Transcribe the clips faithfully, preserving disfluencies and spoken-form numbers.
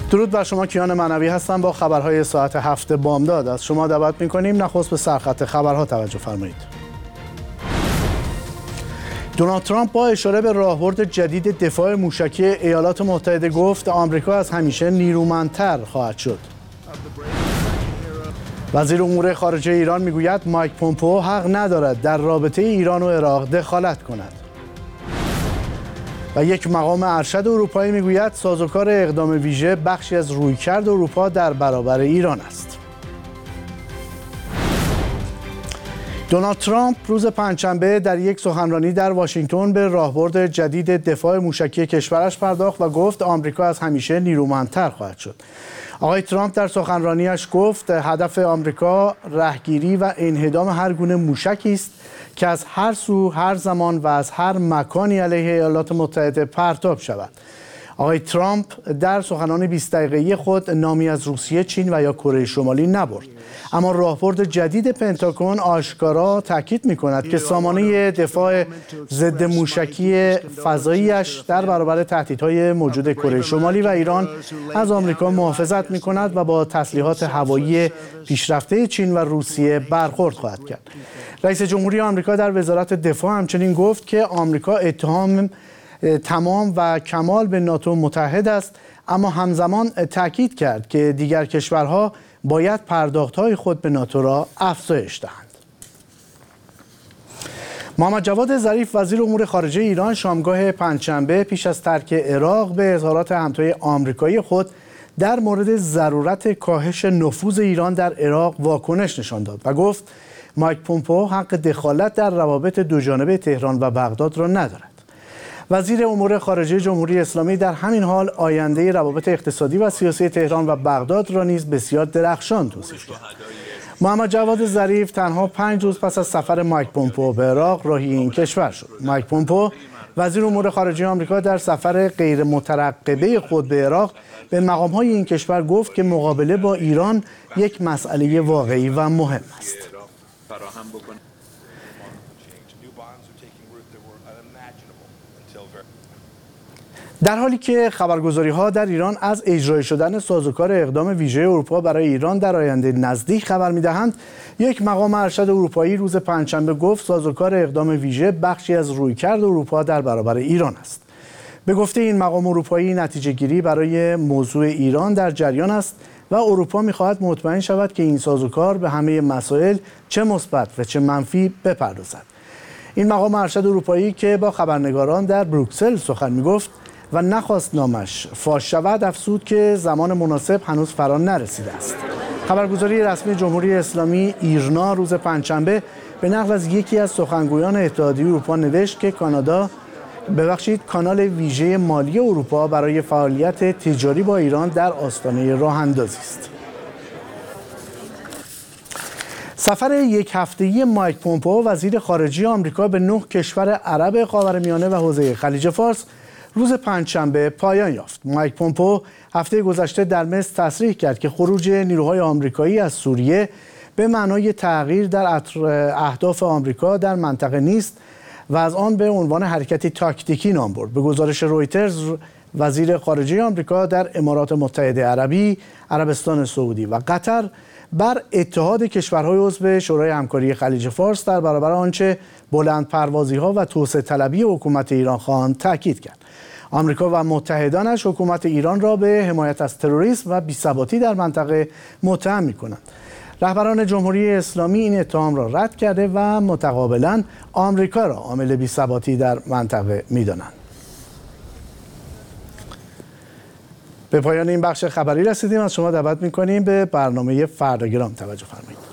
درود بر شما، کیان معنوی هستم با خبرهای ساعت هفت بامداد. از شما دعوت می‌کنیم نخست به سرخط خبرها توجه فرمایید. دونالد ترامپ با اشاره به راهبرد جدید دفاع موشکی ایالات متحده گفت آمریکا از همیشه نیرومندتر خواهد شد. وزیر امور خارجه ایران میگوید مایک پومپئو حق ندارد در رابطه ایران و عراق دخالت کند. و یک مقام ارشد اروپایی میگوید سازوکار اقدام ویژه بخشی از رویکرد اروپا در برابر ایران است. دونالد ترامپ روز پنجشنبه در یک سخنرانی در واشنگتن به راهبرد جدید دفاع موشکی کشورش پرداخت و گفت آمریکا از همیشه نیرومندتر خواهد شد. آقای ترامپ در سخنرانیش گفت هدف آمریکا رهگیری و انهدام هر گونه موشکی است که از هر سو، هر زمان و از هر مکانی علیه ایالات متحده پرتاب شود. آقای ترامپ در سخنان بیست دقیقه‌ای خود نامی از روسیه، چین و یا کره شمالی نبرد، اما راهبرد جدید پنتاگون آشکارا تاکید می‌کند که سامانه دفاع ضد موشکی فضایی‌اش در برابر تهدیدهای موجود کره شمالی و ایران از آمریکا محافظت می‌کند و با تسلیحات هوایی پیشرفته چین و روسیه برخورد خواهد کرد. رئیس جمهوری آمریکا در وزارت دفاع همچنین گفت که آمریکا اتهام تمام و کمال به ناتو متحد است، اما همزمان تاکید کرد که دیگر کشورها باید پرداخت‌های خود به ناتو را افزایش دهند. محمد جواد ظریف وزیر امور خارجه ایران شامگاه پنجشنبه پیش از ترک عراق به اظهارات همتای آمریکایی خود در مورد ضرورت کاهش نفوذ ایران در عراق واکنش نشان داد و گفت مایک پومپئو حق دخالت در روابط دوجانبه تهران و بغداد را ندارد. وزیر امور خارجه جمهوری اسلامی در همین حال آینده روابط اقتصادی و سیاسی تهران و بغداد را نیز بسیار درخشان توصیف کرد. محمد جواد ظریف تنها پنج روز پس از سفر مایک پومپئو به عراق راهی این کشور شد. مایک پومپئو وزیر امور خارجه آمریکا در سفر غیر مترقبه خود به عراق به مقام‌های این کشور گفت که مقابله با ایران یک مسئله واقعی و مهم است. در حالی که خبرگزاری‌ها در ایران از اجرای شدن سازوکار اقدام ویژه اروپا برای ایران در آینده نزدیک خبر می‌دهند، یک مقام ارشد اروپایی روز پنجشنبه گفت سازوکار اقدام ویژه بخشی از رویکرد اروپا در برابر ایران است. به گفته این مقام اروپایی نتیجه‌گیری برای موضوع ایران در جریان است و اروپا می‌خواهد مطمئن شود که این سازوکار به همه مسائل چه مثبت و چه منفی بپردازد. این مقام ارشد اروپایی که با خبرنگاران در بروکسل سخن می‌گفت و نخواست نامش فاش شود افزود که زمان مناسب هنوز فرا نرسیده است. خبرگزاری رسمی جمهوری اسلامی ایرنا روز پنجشنبه به نقل از یکی از سخنگویان اتحادیه اروپا نوشت که کانادا ببخشید کانال ویژه مالی اروپا برای فعالیت تجاری با ایران در آستانه راه اندازی است. سفر یک هفته‌ای مایک پومپئو وزیر خارجه آمریکا به نه کشور عرب خاورمیانه و حوزه خلیج فارس روز پنجشنبه پایان یافت. مایک پومپئو هفته گذشته در مصر تصریح کرد که خروج نیروهای آمریکایی از سوریه به معنای تغییر در اهداف آمریکا در منطقه نیست و از آن به عنوان حرکتی تاکتیکی نام برد. به گزارش رویترز وزیر خارجه آمریکا در امارات متحده عربی، عربستان سعودی و قطر بر اتحاد کشورهای عضو شورای همکاری خلیج فارس در برابر آنچه بلندپروازی‌ها و توسعه طلبی حکومت ایران خواهند تاکید کرد. آمریکا و متحدانش حکومت ایران را به حمایت از تروریسم و بی‌ثباتی در منطقه متهم می‌کنند. رهبران جمهوری اسلامی این اتهام را رد کرده و متقابلاً آمریکا را عامل بی‌ثباتی در منطقه می‌دانند. به پایان این بخش خبری رسیدیم. از شما دعوت می‌کنیم به برنامه فرداگرام توجه فرمایید.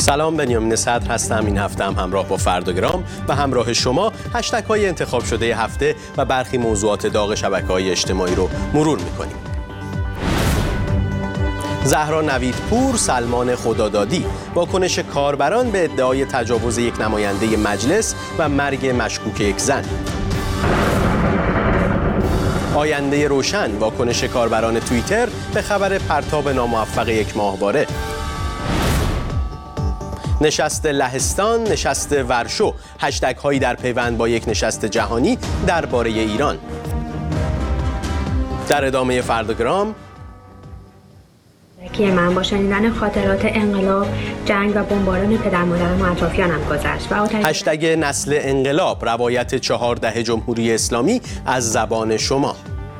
سلام، بنیامین صدر هستم. این هفته هم همراه با فرداگرام و همراه شما هشتگ های انتخاب شده هفته و برخی موضوعات داغ شبکه‌های اجتماعی رو مرور می‌کنیم. زهرا نویدپور، سلمان خدادادی، واکنش کاربران به ادعای تجاوز یک نماینده مجلس و مرگ مشکوک یک زن. آینده روشن، واکنش کاربران توییتر به خبر پرتاب ناموفق یک ماهواره. نشست لهستان، نشست ورشو، هشتگ هایی در پیوند با یک نشست جهانی درباره ایران. در ادامه فرداگرام، که من با شنیدن خاطرات انقلاب، جنگ و بمباران پدر مادرم و اطرافیانم گذشت و آتش هشتگ نسل انقلاب، روایت چهارده جمهوری اسلامی از زبان شما.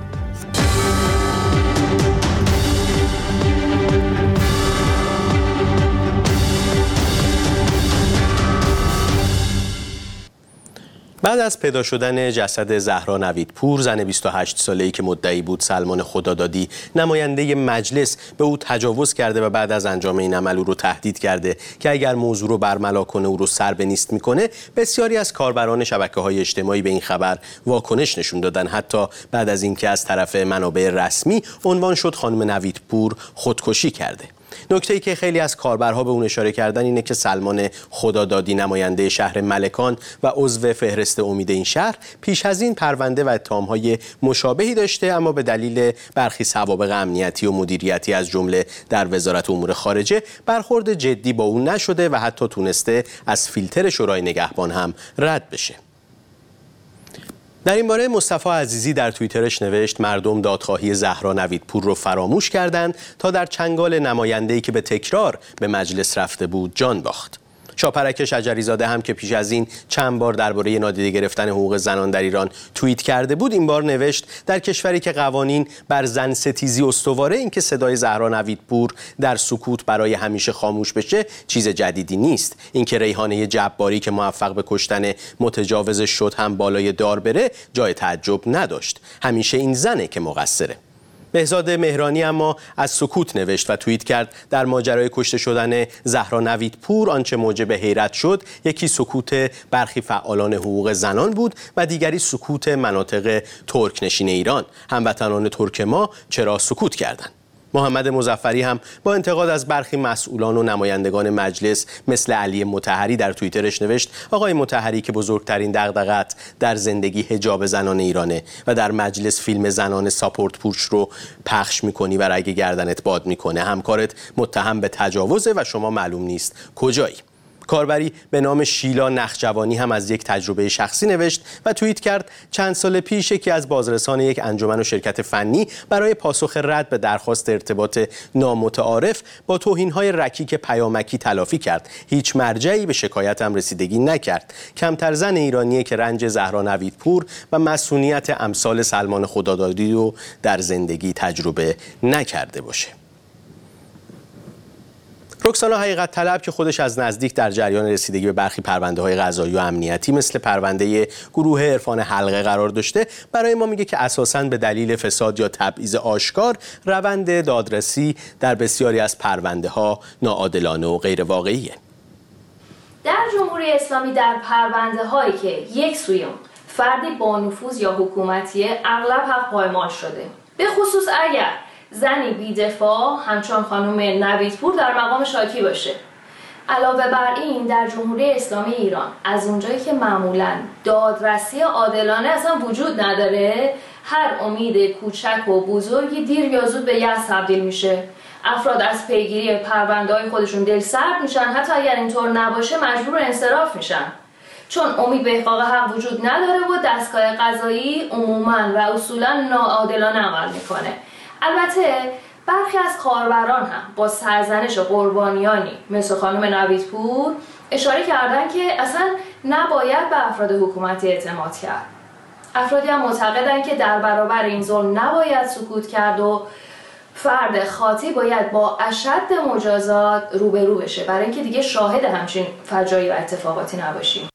بعد از پیدا شدن جسد زهرا نویدپور، زن بیست و هشت ساله‌ای که مدعی بود سلمان خدادادی نماینده مجلس به او تجاوز کرده و بعد از انجام این عمل او رو تهدید کرده که اگر موضوع رو برملا کنه او رو سر به نیست میکنه، بسیاری از کاربران شبکه‌های اجتماعی به این خبر واکنش نشون دادن. حتی بعد از اینکه از طرف منابع رسمی عنوان شد خانم نویدپور خودکشی کرده. نکته‌ای که خیلی از کاربرها به اون اشاره کردن اینه که سلمان خدادادی، نماینده شهر ملکان و عضو فهرست امید این شهر، پیش از این پرونده و اتهام‌های مشابهی داشته، اما به دلیل برخی سوابق امنیتی و مدیریتی از جمله در وزارت امور خارجه برخورد جدی با اون نشده و حتی تونسته از فیلتر شورای نگهبان هم رد بشه. در این باره مصطفی عزیزی در توییترش نوشت مردم دادخواهی زهرا نویدپور رو فراموش کردند تا در چنگال نماینده‌ای که به تکرار به مجلس رفته بود جان باخت. شاپرک شجریزاده هم که پیش از این چند بار درباره نادیده گرفتن حقوق زنان در ایران توییت کرده بود، این بار نوشت در کشوری که قوانین بر زن ستیزی استواره، این که صدای زهرا نویدپور در سکوت برای همیشه خاموش بشه چیز جدیدی نیست. این که ریحانه جباری که موفق به کشتن متجاوزش شد هم بالای دار بره جای تعجب نداشت. همیشه این زنه که مقصره. بهزاد مهرانی اما از سکوت نوشت و توییت کرد در ماجرای کشته شدن زهرا نویدپور آنچه موجب حیرت شد، یکی سکوت برخی فعالان حقوق زنان بود و دیگری سکوت مناطق ترک نشین ایران. هموطنان ترک ما چرا سکوت کردند؟ محمد مظفری هم با انتقاد از برخی مسئولان و نمایندگان مجلس مثل علی مطهری در توییترش نوشت آقای مطهری که بزرگترین دغدغه‌ات در زندگی حجاب زنان ایرانه و در مجلس فیلم زنان ساپورت پوش رو پخش میکنی و رگ گردنت باد میکنه، همکارت متهم به تجاوزه و شما معلوم نیست کجایی. کاربری به نام شیلا نخجوانی هم از یک تجربه شخصی نوشت و توییت کرد چند سال پیش یکی از بازرسان یک انجمن و شرکت فنی برای پاسخ رد به درخواست ارتباط نامتعارف با توهین‌های رکیک پیامکی تلافی کرد. هیچ مرجعی به شکایتم رسیدگی نکرد. کمتر زن ایرانیه که رنج زهرا نویدپور و مسئولیت امثال سلمان خدادادی رو در زندگی تجربه نکرده باشه. رکسانا حقیقت طلب که خودش از نزدیک در جریان رسیدگی به برخی پرونده‌های قضایی و امنیتی مثل پرونده گروه عرفان حلقه قرار داشته، برای ما میگه که اساساً به دلیل فساد یا تبعیض آشکار روند دادرسی در بسیاری از پرونده‌ها ناعادلانه و غیر واقعیه. در جمهوری اسلامی در پرونده‌هایی که یک سوی فردی با نفوذ یا حکومتیه اغلب حق پایمال شده، به خصوص اگر زنی بی‌دفاع همچون خانم نویدپور در مقام شاکی باشه. علاوه بر این در جمهوری اسلامی ایران از اونجایی که معمولاً دادرسی عادلانه اصلا وجود نداره، هر امید کوچک و بزرگی دیر یا زود به یأس تبدیل میشه. افراد از پیگیری پرونده‌های خودشون دلسرد میشن، حتی اگر اینطور نباشه مجبور انصراف میشن، چون امید به احقاق حق وجود نداره و دستگاه قضایی عموماً و اصولاً ناعادلانه عمل میکنه. البته برخی از کاربران هم با سرزنش قربانیانی مثل خانم نویدپور اشاره کردن که اصلا نباید به افراد حکومتی اعتماد کرد. افرادی هم معتقدن که در برابر این ظلم نباید سکوت کرد و فرد خاطی باید با اشد مجازات روبرو بشه برای اینکه دیگه شاهد همچین فجایع و اتفاقاتی نباشیم.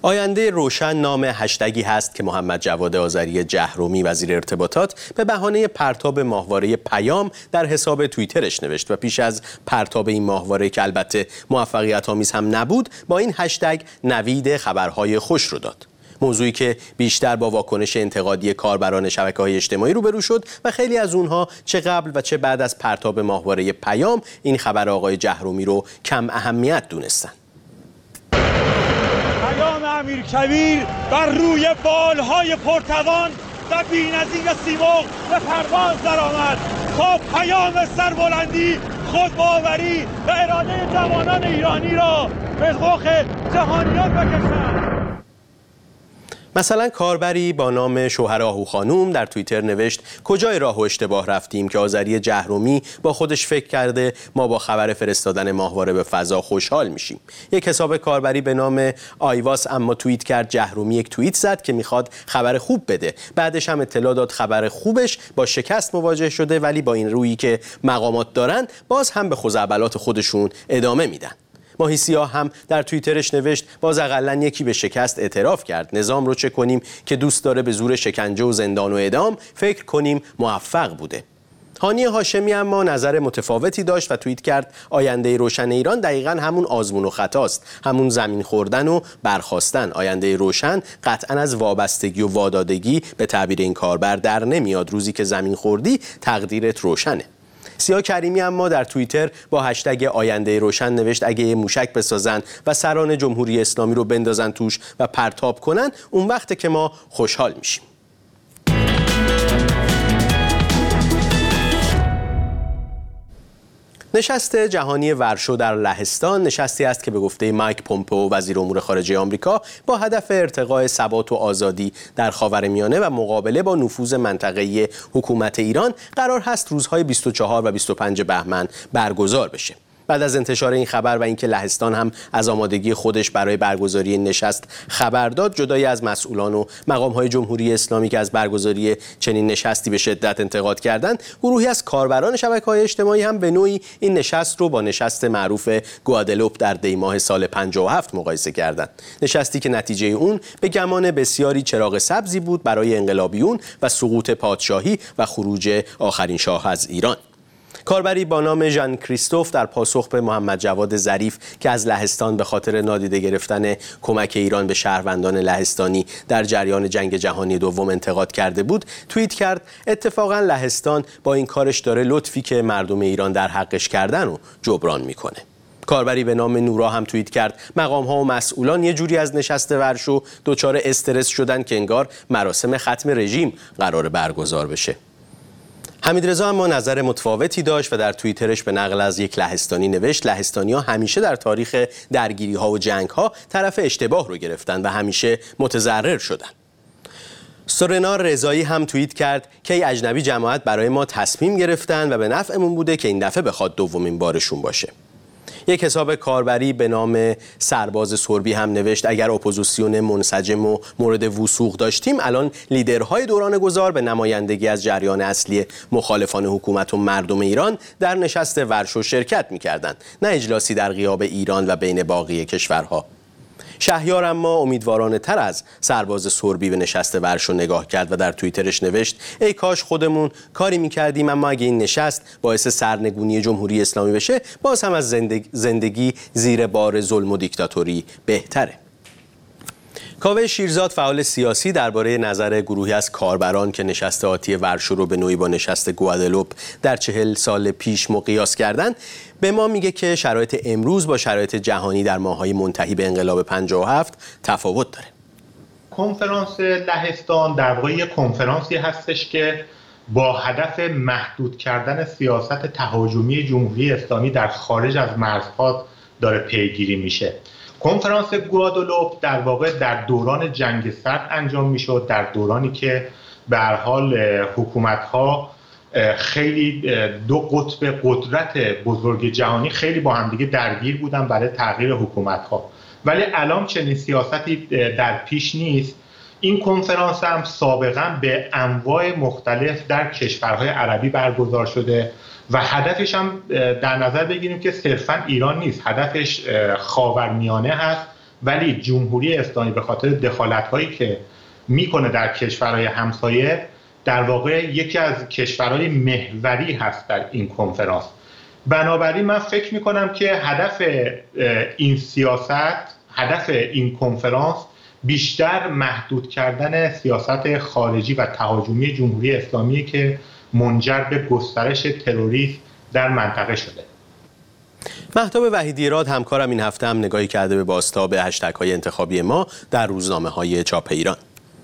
آینده روشن نام هشتگی هست که محمد جواد آذری جهرومی وزیر ارتباطات به بهانه پرتاب ماهواره پیام در حساب توییترش نوشت و پیش از پرتاب این ماهواره که البته موفقیت آمیز هم نبود با این هشتگ نوید خبرهای خوش رو داد. موضوعی که بیشتر با واکنش انتقادی کاربران شبکه‌های اجتماعی روبرو شد و خیلی از اونها چه قبل و چه بعد از پرتاب ماهواره پیام این خبر آقای جهرومی رو کم اهمیت دونستن. پیام امیرکبیر بر روی بالهای پرتوان و بی‌نظیر سیمرغ به پرواز درآمد تا پیام سربلندی، خودباوری و اراده جوانان ایرانی را به رخ جهانیان بکشد. مثلا کاربری با نام شوهر آهو خانوم در توییتر نوشت کجای راه و اشتباه رفتیم که آذری جهرومی با خودش فکر کرده ما با خبر فرستادن ماهواره به فضا خوشحال میشیم. یک حساب کاربری به نام آیواس اما توییت کرد جهرومی یک توییت زد که میخواد خبر خوب بده. بعدش هم اطلاع داد خبر خوبش با شکست مواجه شده، ولی با این رویی که مقامات دارن باز هم به خزعبلات خودشون ادامه میدن. ماهی سیاه هم در توییترش نوشت باز اقلن یکی به شکست اعتراف کرد. نظام رو چه کنیم که دوست داره به زور شکنجه و زندان و اعدام فکر کنیم موفق بوده. هانی هاشمی اما نظر متفاوتی داشت و توییت کرد آینده روشن ایران دقیقاً همون آزمون و خطاست، همون زمین خوردن و برخاستن. آینده روشن قطعاً از وابستگی و وادادگی به تعبیر این کاربر در نمیاد. روزی که زمین خوردی تقدیرت روشنه. سیاه کریمی اما در توییتر با هشتگ آینده روشن نوشت اگه یه موشک بسازن و سران جمهوری اسلامی رو بندازن توش و پرتاب کنن اون وقته که ما خوشحال میشیم. نشست جهانی ورشو در لهستان نشستی است که به گفته مایک پومپئو وزیر امور خارجه آمریکا با هدف ارتقاء ثبات و آزادی در خاورمیانه و مقابله با نفوذ منطقه‌ای حکومت ایران قرار هست روزهای بیست و چهار و بیست و پنج بهمن برگزار بشه. بعد از انتشار این خبر و اینکه لهستان هم از آمادگی خودش برای برگزاری این نشست خبر داد، جدای از مسئولان و مقام‌های جمهوری اسلامی که از برگزاری چنین نشستی به شدت انتقاد کردند، گروهی از کاربران شبکه‌های اجتماعی هم به نوعی این نشست رو با نشست معروف گوادلوپ در دی ماه سال پنجاه و هفت مقایسه کردند. نشستی که نتیجه اون به گمان بسیاری چراغ سبزی بود برای انقلابیون و سقوط پادشاهی و خروج آخرین شاه از ایران. کاربری با نام ژان کریستوف در پاسخ به محمد جواد ظریف که از لهستان به خاطر نادیده گرفتن کمک ایران به شهروندان لهستانی در جریان جنگ جهانی دوم انتقاد کرده بود، توییت کرد اتفاقا لهستان با این کارش داره لطفی که مردم ایران در حقش کردن و جبران میکنه. کاربری به نام نورا هم توییت کرد مقام ها و مسئولان یه جوری از نشست ورشو دچار استرس شدن که انگار مراسم ختم رژیم قرار برگزار بشه. حمیدرضا اما نظر متفاوتی داشت و در توییترش به نقل از یک لهستانی نوشت لهستانی‌ها همیشه در تاریخ درگیری‌ها و جنگ‌ها طرف اشتباه رو گرفتن و همیشه متضرر شدن. سورنا رضایی هم توییت کرد که ای اجنبی جماعت برای ما تصمیم گرفتن و به نفعمون بوده که این دفعه بخواد دومین بارشون باشه. یک حساب کاربری به نام سرباز سربی هم نوشت اگر اپوزیسیون منسجم و مورد وثوق داشتیم الان لیدرهای دوران گذار به نمایندگی از جریان اصلی مخالفان حکومت و مردم ایران در نشست ورشو شرکت می‌کردند، نه اجلاسی در غیاب ایران و بین باقی کشورها. شهیار اما امیدوارانه تر از سرباز سربی به نشست ورشو نگاه کرد و در توییترش نوشت ای کاش خودمون کاری میکردیم، اما اگه این نشست باعث سرنگونی جمهوری اسلامی بشه باز هم از زندگی, زندگی زیر بار ظلم و دیکتاتوری بهتره. کاوه شیرزاد فعال سیاسی درباره نظر گروهی از کاربران که نشست آتی ورشو رو به نوعی با نشست گوادلوپ در چهل سال پیش مقیاس کردن به ما میگه که شرایط امروز با شرایط جهانی در ماه‌های منتهی به انقلاب پنجاه و هفت تفاوت داره. کنفرانس لهستان در واقع یک کنفرانسی هستش که با هدف محدود کردن سیاست تهاجمی جمهوری اسلامی در خارج از مرزها داره پیگیری میشه. کنفرانس گوادلوپ در واقع در دوران جنگ سرد انجام میشد، در دورانی که به هر حال حکومت‌ها خیلی دو قطب قدرت بزرگ جهانی خیلی با همدیگه درگیر بودن برای تغییر حکومت‌ها، ولی الان چنین سیاستی در پیش نیست. این کنفرانس هم سابقا به انواع مختلف در کشورهای عربی برگزار شده و هدفش هم در نظر بگیریم که صرفاً ایران نیست، هدفش خاورمیانه هست ولی جمهوری اسلامی به خاطر دخالت‌هایی که میکنه در کشورهای همسایه در واقع یکی از کشورهای محوری هست در این کنفرانس. بنابراین من فکر میکنم که هدف این سیاست، هدف این کنفرانس بیشتر محدود کردن سیاست خارجی و تهاجمی جمهوری اسلامی که منجر به گسترش تروریسم در منطقه شده. مهتاب وحیدی‌راد همکارم این هفته هم نگاهی کرده به بازتاب هشتگ‌های انتخابی ما در روزنامه‌های چاپ ایران.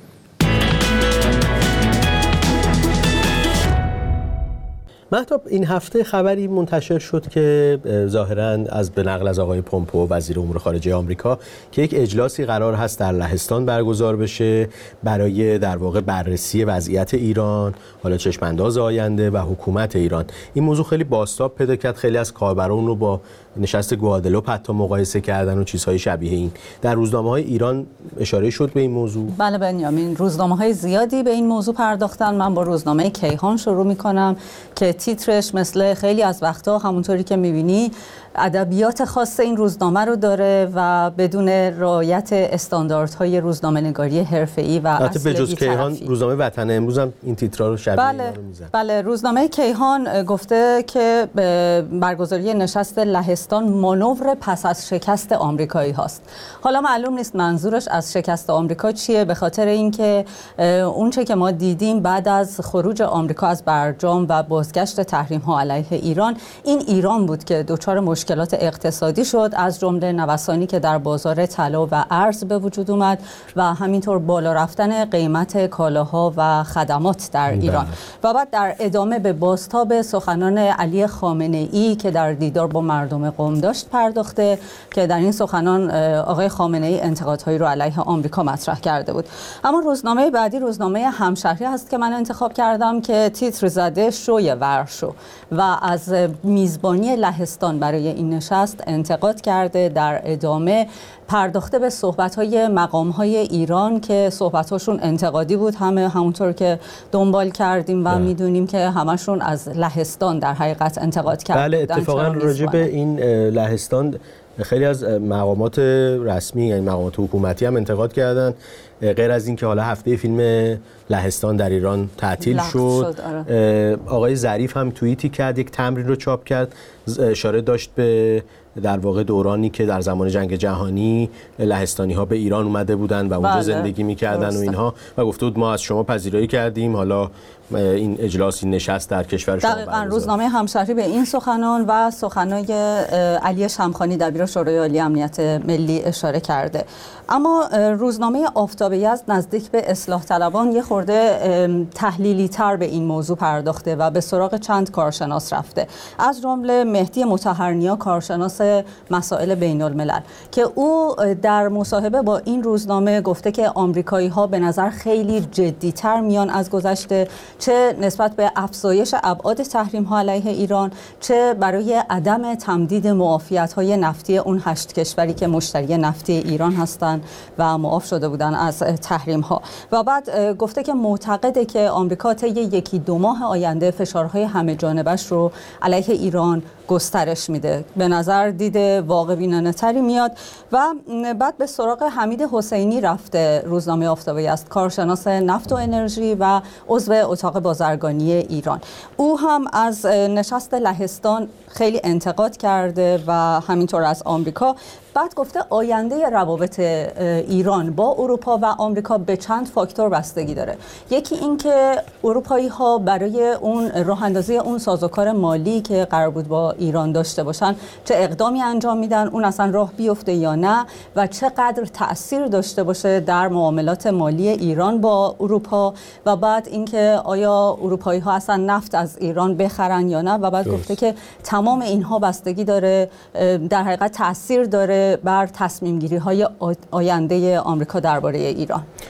مهتاب، این هفته خبری منتشر شد که ظاهراً از به نقل از آقای پومپئو وزیر امور خارجه آمریکا که یک اجلاسی قرار هست در لهستان برگزار بشه برای در واقع بررسی وضعیت ایران، حالا چشم‌انداز آینده و حکومت ایران. این موضوع خیلی بازتاب پیدا کرد، خیلی از کاربران رو با نشست گوادلوپ حتی مقایسه کردن و چیزهای شبیه این. در روزنامه‌های ایران اشاره شد به این موضوع؟ بله بنیامین، روزنامه‌های زیادی به این موضوع پرداختن. من با روزنامه کیهان شروع می‌کنم که تیترش مثل خیلی از وقتا همونطوری که می‌بینی ادبیات خاص این روزنامه رو داره و بدون رعایت استانداردهای روزنامه‌نگاری حرفه‌ای و اصل بجز کیهان روزنامه وطن امروز هم این تیترا رو شبیه بله اینا رو میزنه. بله، روزنامه کیهان گفته که برگزاری نشست لهستان مانور پس از شکست آمریکایی هاست. حالا معلوم نیست منظورش از شکست آمریکا چیه، به خاطر اینکه اون چه که ما دیدیم بعد از خروج آمریکا از برجام و بازگشت تحریم ها علیه ایران، این ایران بود که دچار مشکلات اقتصادی شد، از جمله نوسانی که در بازار طلا و ارز به وجود اومد و همینطور بالا رفتن قیمت کالاها و خدمات در ایران. و بعد در ادامه به بازتاب سخنان علی خامنه‌ای که در دیدار با مردم قم داشت پرداخته که در این سخنان آقای خامنه‌ای انتقادهایی رو علیه آمریکا مطرح کرده بود. اما روزنامه بعدی روزنامه همشهری هست که من انتخاب کردم که تیتر زده شوی ورشو و از میزبانی لهستان برای این نشست انتقاد کرده. در ادامه پرداخته به صحبت‌های مقام‌های ایران که صحبت‌هاشون انتقادی بود، همه همونطور که دنبال کردیم و می‌دونیم که همشون از لهستان در حقیقت انتقاد کردن. بله، اتفاقاً راجع به این لهستان خیلی از مقامات رسمی یعنی مقامات حکومتی هم انتقاد کردن. غیر از این که حالا هفته فیلم لهستان در ایران تعطیل شد, شد آره. آقای ظریف هم توییتی کرد، یک تمرین رو چاپ کرد، اشاره داشت به در واقع دورانی که در زمان جنگ جهانی لهستانی ها به ایران اومده بودن و اونجا بله. زندگی میکردن و اینها و گفته بود ما از شما پذیرایی کردیم، حالا این اجلاس این نشست در کشور شما دقیقاً. روزنامه همشهری به این سخنان و سخنای علی شمخانی دبیر شورای عالی امنیت ملی اشاره کرده. اما روزنامه آفتاب یزد نزدیک به اصلاح طلبان یه خورده تحلیلی تر به این موضوع پرداخته و به سراغ چند کارشناس رفته، از جمله مهدی مطهرنیا کارشناس مسائل بین الملل که او در مصاحبه با این روزنامه گفته که آمریکایی ها به نظر خیلی جدی تر میان از گذشته، چه نسبت به افزایش ابعاد تحریم ها علیه ایران، چه برای عدم تمدید معافیت های نفتی اون هشت کشوری که مشتری نفتی ایران هستند و معاف شده بودن از تحریم ها. و بعد گفته که معتقده که آمریکا طی یکی دو ماه آینده فشارهای همه جانبش رو علیه ایران گسترش میده. به نظر دید واقع بینانه تری میاد. و بعد به سراغ حمید حسینی رفته روزنامه آفتابی است، کارشناس نفت و انرژی و عضو اتاق بازرگانی ایران. او هم از نشست لهستان خیلی انتقاد کرده و همینطور از آمریکا. بعد گفته آینده روابط ایران با اروپا و آمریکا به چند فاکتور بستگی داره. یکی این که اروپایی ها برای اون راه اندازی اون سازوکار مالی که قرار بود با ایران داشته باشن چه اقدامی انجام میدن، اون اصلا راه بیفته یا نه و چقدر تأثیر داشته باشه در معاملات مالی ایران با اروپا. و بعد اینکه آیا اروپایی ها اصلا نفت از ایران بخرن یا نه. و بعد گفته که تمام اینها بستگی داره، در حقیقت تأثیر داره بر تصمیم گیری های آینده آمریکا درباره ایران.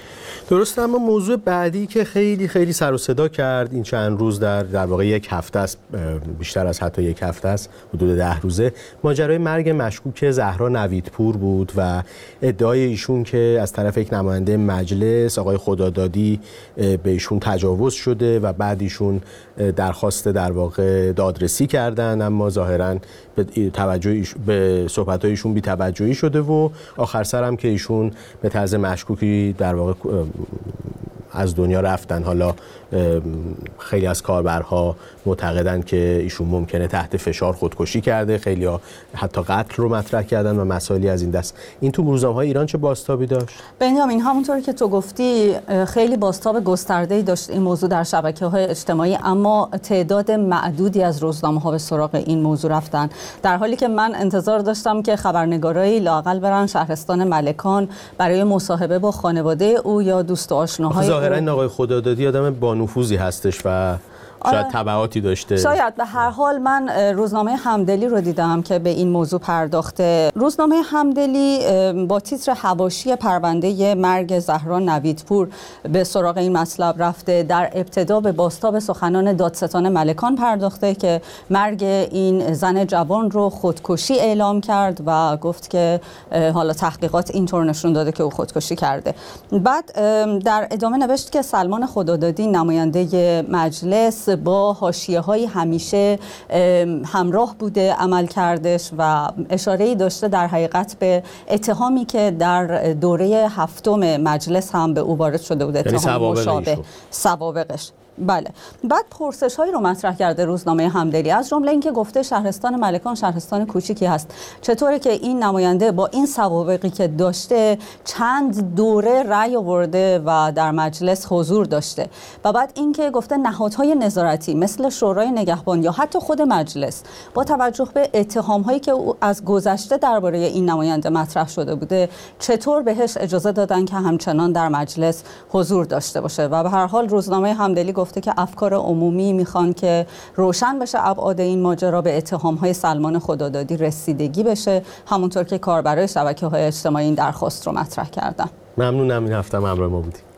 درسته، اما موضوع بعدی که خیلی خیلی سر و صدا کرد این چند روز، در در واقع یک هفته است، بیشتر از حتی یک هفته است، حدود ده روزه، ماجرای مرگ مشکوک زهرا نویدپور بود و ادعای ایشون که از طرف یک نماینده مجلس آقای خدادادی به ایشون تجاوز شده و بعد ایشون درخواست در واقع دادرسی کردن، اما ظاهراً به توجه به صحبت‌های ایشون بی توجهی شده و آخر سر هم که ایشون به طرز مشکوکی در واقع از دنیا رفتن. حالا خیلی از کاربرها معتقدن که ایشون ممکنه تحت فشار خودکشی کرده، خیلی ها حتی قتل رو مطرح کردن و مسائلی از این دست. این تو روزنامه‌های ایران چه بازتابی داشت؟ بنیامین، همونطوری که تو گفتی خیلی بازتاب گسترده‌ای داشت این موضوع در شبکه‌های اجتماعی، اما تعداد معدودی از روزنامه‌ها به سراغ این موضوع رفتن، در حالی که من انتظار داشتم که خبرنگارایی لااقل برن شهرستان ملکان برای مصاحبه با خانواده او یا دوست و آشناهای او. ظاهرا این آقای خدادادی آدم با نفوذی هستش و شاید تبعاتی داشته. شاید. به هر حال من روزنامه همدلی رو دیدم که به این موضوع پرداخته. روزنامه همدلی با تیتر حواشی پرونده مرگ زهرا نویدپور به سراغ این مطلب رفته. در ابتدا به بازتاب سخنان دادستان ملکان پرداخته که مرگ این زن جوان رو خودکشی اعلام کرد و گفت که حالا تحقیقات اینطور نشون داده که او خودکشی کرده. بعد در ادامه نوشت که سلمان خدادادی نماینده مجلس با حاشیه‌های همیشه همراه بوده عمل کردش و اشاره‌ای داشته در حقیقت به اتهامی که در دوره هفتم مجلس هم به او وارد شده بوده، اتهام مشابه، سوابقش. بله. بعد پرسش‌هایی رو مطرح کرده روزنامه همدلی، از جمله اینکه گفته شهرستان ملکان شهرستان کوچیکی هست، چطوره که این نماینده با این سوابقی که داشته چند دوره رأی آورده و در مجلس حضور داشته. و بعد اینکه گفته نهادهای نظارتی مثل شورای نگهبان یا حتی خود مجلس با توجه به اتهام‌هایی که از گذشته درباره این نماینده مطرح شده بوده چطور بهش اجازه دادن که همچنان در مجلس حضور داشته باشه. و به هر حال روزنامه همدلی گفته که افکار عمومی میخوان که روشن بشه ابعاد این ماجرا، به اتهام‌های سلمان خدادادی رسیدگی بشه، همونطور که کاربرای شبکه‌های اجتماعی این درخواست رو مطرح کردن. ممنونم این هفته همراه ما بودید.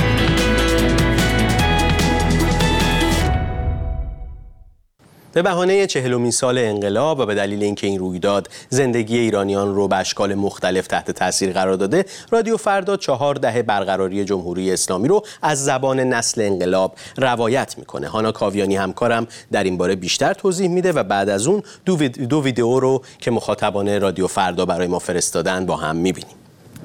به بهانه چهلمین سال انقلاب و به دلیل اینکه این رویداد زندگی ایرانیان رو به اشکال مختلف تحت تاثیر قرار داده، رادیو فردا چهار دهه برقراری جمهوری اسلامی رو از زبان نسل انقلاب روایت میکنه. هانا کاویانی همکارم در این باره بیشتر توضیح میده و بعد از اون دو, وید... دو ویدئو رو که مخاطبان رادیو فردا برای ما فرستادن با هم میبینیم.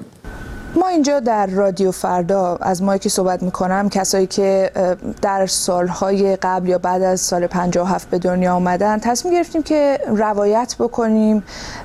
ما اینجا در رادیو فردا از مایی که صحبت میکنم کسایی که در سالهای قبل یا بعد از سال پنجاه و هفت به دنیا آمدن تصمیم گرفتیم که روایت بکنیم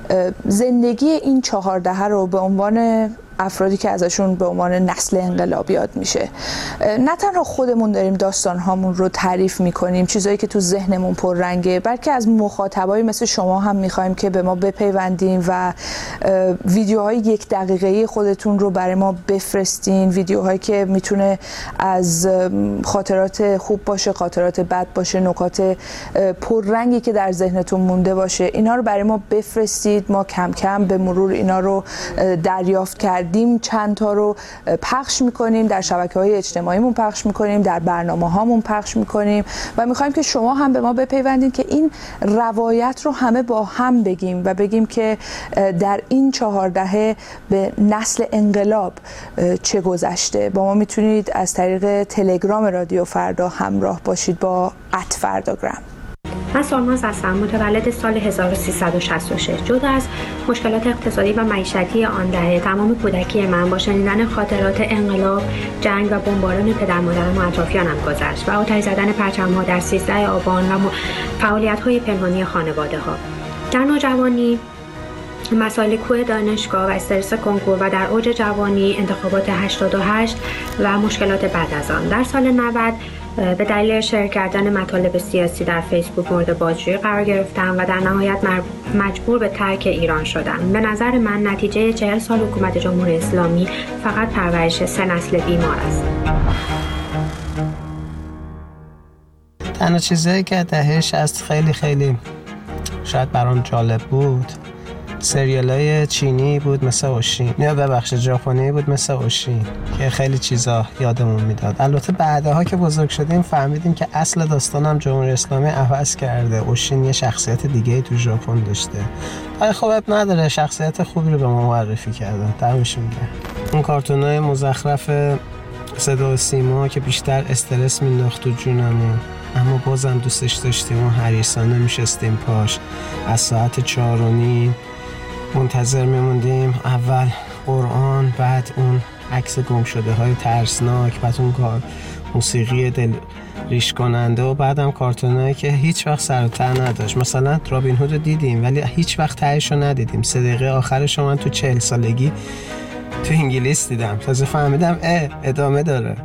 زندگی این چهار دهه رو به عنوان افرادی که ازشون به عنوان نسل انقلاب یاد میشه. نه تنها خودمون داریم داستان هامون رو تعریف میکنیم، چیزایی که تو ذهنمون پررنگه، بلکه از مخاطبایی مثل شما هم میخوایم که به ما بپیوندین و ویدیوهای یک دقیقه‌ای خودتون رو برای ما بفرستین، ویدیوهایی که میتونه از خاطرات خوب باشه، خاطرات بد باشه، نکات پررنگی که در ذهنتون مونده باشه، اینا رو برای ما بفرستید. ما کم کم به مرور اینا رو دریافت کردیم، چند تا رو پخش میکنیم، در شبکه‌های اجتماعیمون پخش میکنیم، در برنامه‌هامون پخش میکنیم و میخوایم که شما هم به ما بپیوندید که این روایت رو همه با هم بگیم و بگیم که در این چهار دهه به نسل انقلاب چه گذشته. با ما میتونید از طریق تلگرام رادیو فردا همراه باشید با ات فرداگرام. من سالماز هستم، متولد سال هزار و سیصد و شصت و شش. جدا از مشکلات اقتصادی و معیشتی آن دهه، تمام کودکی من با شنیدن خاطرات انقلاب، جنگ و بمباران پدر مادرم و اطرافیانم گذشت و آتش زدن پرچم‌ها در سیزده آبان و فعالیت‌های پنهانی خانواده‌ها. در نوجوانی مسائل کوه دانشگاه و استرس کنکور و در اوج جوانی انتخابات هشتاد و هشت و مشکلات بعد از آن. در سال نود به دلیل شیر کردن مطالب سیاسی در فیسبوک مورد بازجویی قرار گرفتم و در نهایت مجبور به ترک ایران شدم. به نظر من نتیجه چهل سال حکومت جمهوری اسلامی فقط پرورش سه نسل بیمار است. تنها چیزایی که دهه شصت خیلی خیلی شاید برام جالب بود سریالای چینی بود مثل اوشین، یا ببخشید ژاپنی بود مثل اوشین که خیلی چیزا یادمون میداد. البته بعدها که بزرگ شدیم فهمیدیم که اصل داستانم جمهوری اسلامی عوض کرده. اوشین یه شخصیت دیگه تو ژاپن داشته. ولی خب اب نداره، شخصیت خوبی رو به ما معرفی کردن. تمومش میگه. اون کارتونای مزخرف صدا و سیما که بیشتر استرس مینداخت تو جونمون، اما بازم دوستش داشتیم و حریصانه میشستیم پاش. از ساعت چهار و نیم منتظر میموندیم، اول قرآن، بعد اون عکس گم شده های ترسناک، بعد اون کار موسیقی دل ریش کننده و بعدم کارتونایی که هیچ وقت سر و ته نداشت. مثلا رابین هود رو دیدیم ولی هیچ وقت تهش رو ندیدیم. سه دقیقه آخرش من تو چهل سالگی تو انگلیس دیدم، تازه فهمیدم اه ادامه داره.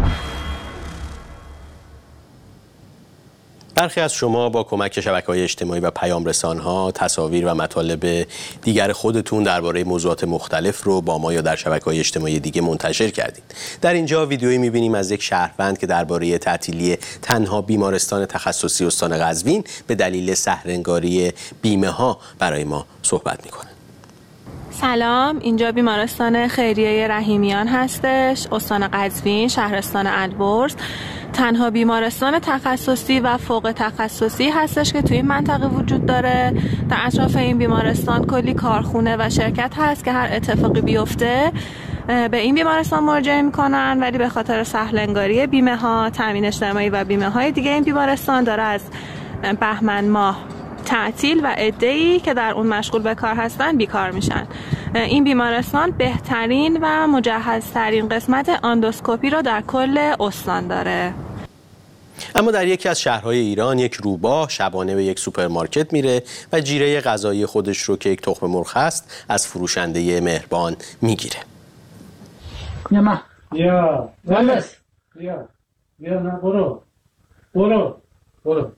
برخی از شما با کمک شبکه‌های اجتماعی و پیام رسان‌ها تصاویر و مطالب دیگر خودتون درباره موضوعات مختلف رو با ما یا در شبکه‌های اجتماعی دیگه منتشر کردید. در اینجا ویدیویی می‌بینیم از یک شهروند که درباره تعطیلی تنها بیمارستان تخصصی استان قزوین به دلیل سحرنگاری بیمه‌ها برای ما صحبت می‌کنه. سلام، اینجا بیمارستان خیریه رحیمیان هستش، استان قزوین، شهرستان البرز. تنها بیمارستان تخصصی و فوق تخصصی هستش که توی این منطقه وجود داره. در اطراف این بیمارستان کلی کارخونه و شرکت هست که هر اتفاقی بیفته به این بیمارستان مراجعه میکنن، ولی به خاطر سهلنگاری بیمه ها، تامین اجتماعی و بیمه های دیگه این بیمارستان داره از بهمن ماه تعطیل و عده‌ای که در اون مشغول به کار هستن بیکار میشن. این بیمارستان بهترین و مجهزترین قسمت اندوسکوپی رو در کل استان داره. اما در یکی از شهرهای ایران یک روباه شبانه به یک سوپرمارکت میره و جیره غذایی خودش رو که یک تخم مرغ هست از فروشنده مهربان میگیره. یا ما یا بس یا یا نه برو برو برو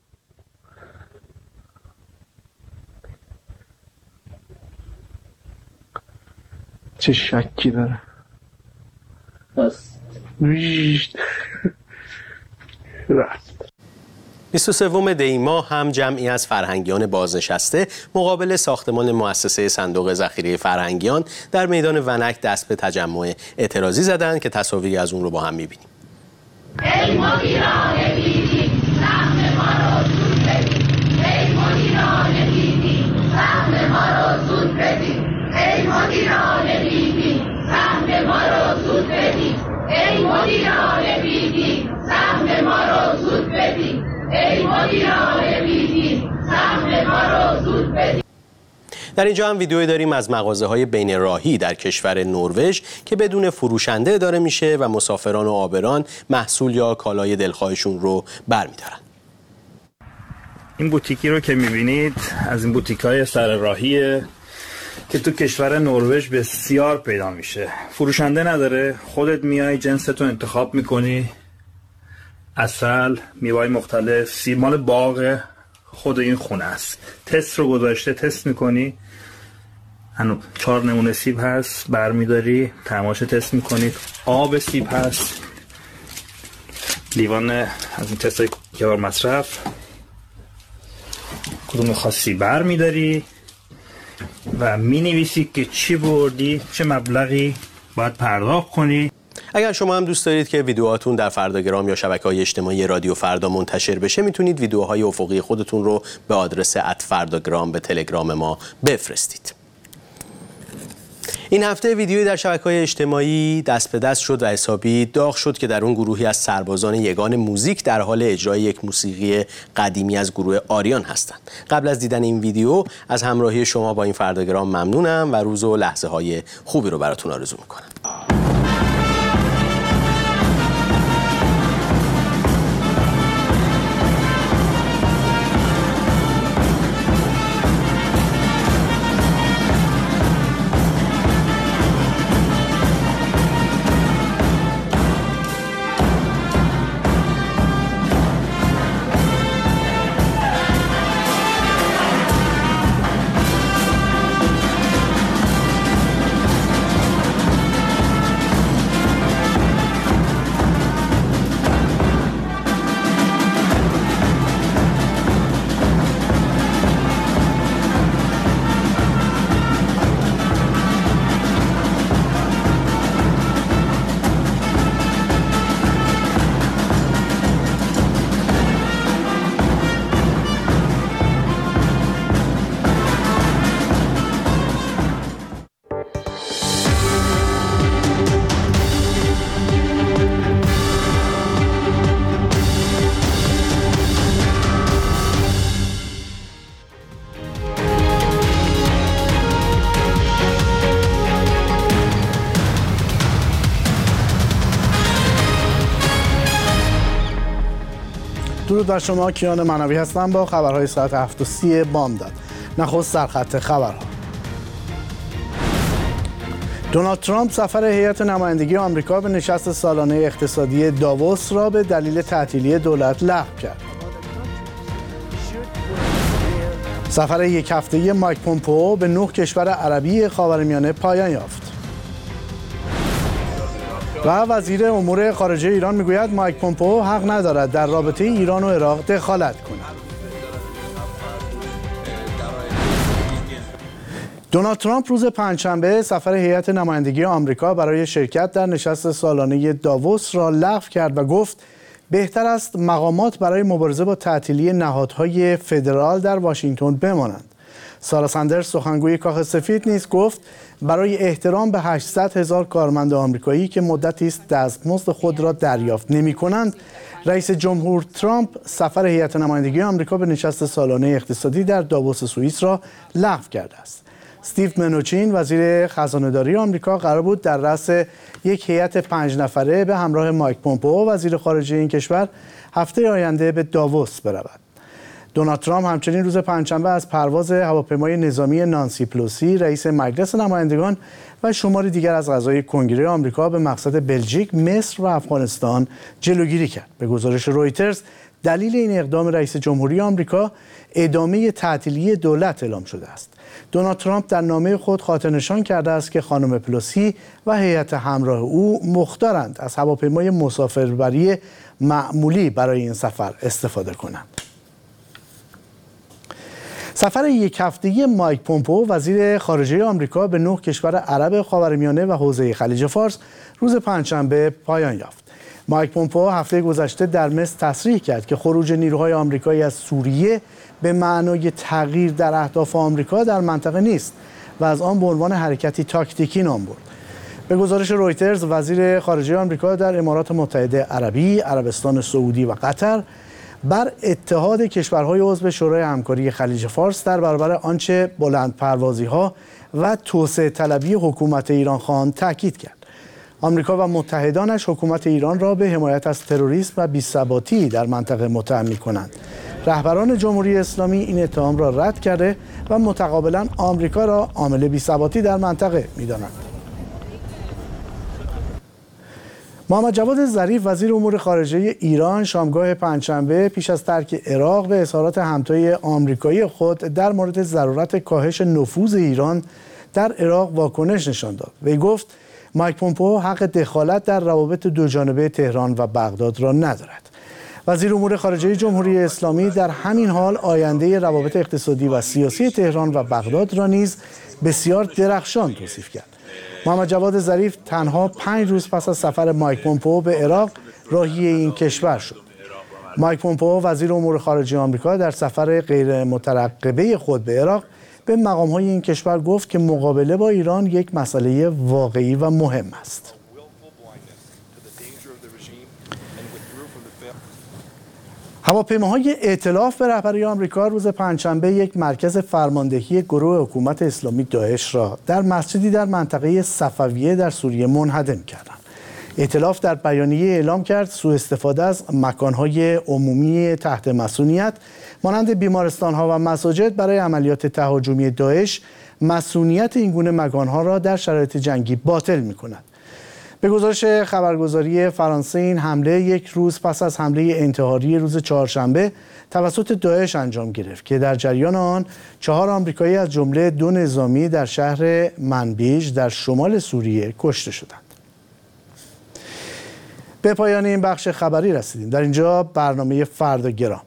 چه شکی داره. بس رفت. بیست و سوم دی ماه هم جمعی از فرهنگیان بازنشسته مقابل ساختمان مؤسسه صندوق ذخیره فرهنگیان در میدان ونک دست به تجمع اعتراضی زدند که تصاویری از اون رو با هم می‌بینیم. ای مدیران بیدی سهم ما رو زود بدید. ای مدیران بیدی سهم ما رو زود بدید. ای مدیران بیدی سهم ما رو زود بدید. ای مدیران بیدی سهم ما رو زود بدید. ای مدیران بیدی سهم ما رو زود بدید. در اینجا هم ویدیویی داریم از مغازه‌های بین راهی در کشور نروژ که بدون فروشنده اداره میشه و مسافران و عابران محصول یا کالای دلخواهشون رو برمی‌دارن. این بوتیکی رو که می‌بینید از این بوتیک‌های سر راهیه که تو کشور نروژ بسیار پیدا میشه. فروشنده نداره، خودت میای جنستو انتخاب میکنی، عسل، میوه‌های مختلف، سیب مال باغ خود این خونه است. تست رو گذاشته، تست میکنی، هنو چهار نمونه سیب هست، برمیداری، تماشه تست میکنید، آب سیب هست، لیوان از این تست های کبار مصرف، کدوم خاصی برمیداری و می نویسی که چی بردی، چه مبلغی باید پرداخت کنی. اگر شما هم دوست دارید که ویدیوهاتون در فرداگرام یا شبکه‌های اجتماعی رادیو فردا منتشر بشه، میتونید ویدیوهای افقی خودتون رو به آدرس ات فرداگرام به تلگرام ما بفرستید. این هفته ویدیویی در شبکه‌های اجتماعی دست به دست شد و حسابی داغ شد که در اون گروهی از سربازان یگان موزیک در حال اجرای یک موسیقی قدیمی از گروه آریان هستند. قبل از دیدن این ویدیو از همراهی شما با این فرداگرام ممنونم و روز و لحظه‌های خوبی رو براتون آرزو می‌کنم. درود بر شما. کیان منوی هستم با خبرهای ساعت هفت و سی بامداد. نخست سرخط خبرها. دونالد ترامپ سفر هیئت نمایندگی آمریکا به نشست سالانه اقتصادی داووس را به دلیل تعطیلی دولت لغو کرد. سفر یک هفته‌ای مایک پومپئو به نه کشور عربی خاورمیانه پایان یافت. و وزیر امور خارجه ایران میگوید مایک پومپئو حق ندارد در رابطه ایران و عراق دخالت کند. دونالد ترامپ روز پنجشنبه سفر هیئت نمایندگی آمریکا برای شرکت در نشست سالانه داووس را لغو کرد و گفت بهتر است مقامات برای مبارزه با تعطیلی نهادهای فدرال در واشنگتن بمانند. سارا ساندرز سخنگوی کاخ سفید نیز گفت برای احترام به هشتصد هزار کارمند آمریکایی که مدتی است دستمزد خود را دریافت نمی‌کنند، رئیس جمهور ترامپ سفر هیئت نمایندگی آمریکا به نشست سالانه اقتصادی در داووس سوئیس را لغو کرده است. استیو منوچین وزیر خزانه‌داری آمریکا قرار بود در رأس یک هیئت پنج نفره به همراه مایک پومپئو وزیر خارجه این کشور هفته آینده به داووس برود. دونالد ترامپ همچنین روز پنجشنبه از پرواز هواپیمای نظامی نانسی پلوسی رئیس مجلس نمایندگان و شماری دیگر از اعضای کنگره آمریکا به مقصد بلژیک، مصر و افغانستان جلوگیری کرد. به گزارش رویترز دلیل این اقدام رئیس جمهوری آمریکا ادامه تعطیلی دولت اعلام شده است. دونالد ترامپ در نامه خود خاطرنشان کرده است که خانم پلوسی و هیئت همراه او مختارند از هواپیمای مسافربری معمولی برای این سفر استفاده کنند. سفر یک هفته‌ای مایک پومپئو وزیر خارجه آمریکا به نه کشور عرب خاورمیانه و حوزه خلیج فارس روز پنجشنبه پایان یافت. مایک پومپئو هفته گذشته در مصر تصریح کرد که خروج نیروهای آمریکایی از سوریه به معنای تغییر در اهداف آمریکا در منطقه نیست و از آن به عنوان حرکتی تاکتیکی نام برد. به گزارش رویترز وزیر خارجه آمریکا در امارات متحده عربی، عربستان سعودی و قطر بر اتحاد کشورهای عضو شورای همکاری خلیج فارس در برابر آنچه بلندپروازی‌ها و توسعه طلبی حکومت ایران خواهند تاکید کرد. آمریکا و متحدانش حکومت ایران را به حمایت از تروریسم و بی‌ثباتی در منطقه متهم می‌کنند. رهبران جمهوری اسلامی این اتهام را رد کرده و متقابلا آمریکا را عامل بی‌ثباتی در منطقه می‌دانند. محمد جواد ظریف وزیر امور خارجه ایران شامگاه پنجشنبه پیش از ترک عراق به اظهارات همتای آمریکایی خود در مورد ضرورت کاهش نفوذ ایران در عراق واکنش نشان داد. وی گفت مایک پومپئو حق دخالت در روابط دوجانبه تهران و بغداد را ندارد. وزیر امور خارجه جمهوری اسلامی در همین حال آینده روابط اقتصادی و سیاسی تهران و بغداد را نیز بسیار درخشان توصیف کرد. محمد جواد ظریف تنها پنج روز پس از سفر مایک پومپئو به عراق راهی این کشور شد. مایک پومپئو وزیر امور خارجه آمریکا در سفر غیر مترقبه خود به عراق به مقام‌های این کشور گفت که مقابله با ایران یک مسئله واقعی و مهم است. هواپیماهای ائتلاف به رهبری آمریکا روز پنجشنبه یک مرکز فرماندهی گروه حکومت اسلامی داعش را در مسجدی در منطقه صفویه در سوریه منهدم کردند. ائتلاف در بیانیه اعلام کرد سوء استفاده از مکانهای عمومی تحت مسئولیت مانند بیمارستان‌ها و مساجد برای عملیات تهاجمی داعش مسئولیت این گونه مکان‌ها را در شرایط جنگی باطل می‌کند. به گزارش خبرگزاری فرانسه این حمله یک روز پس از حمله انتحاری روز چهارشنبه توسط داعش انجام گرفت که در جریان آن چهار آمریکایی از جمله دو نظامی در شهر منبیج در شمال سوریه کشته شدند. به پایان این بخش خبری رسیدیم. در اینجا برنامه فردا گرام.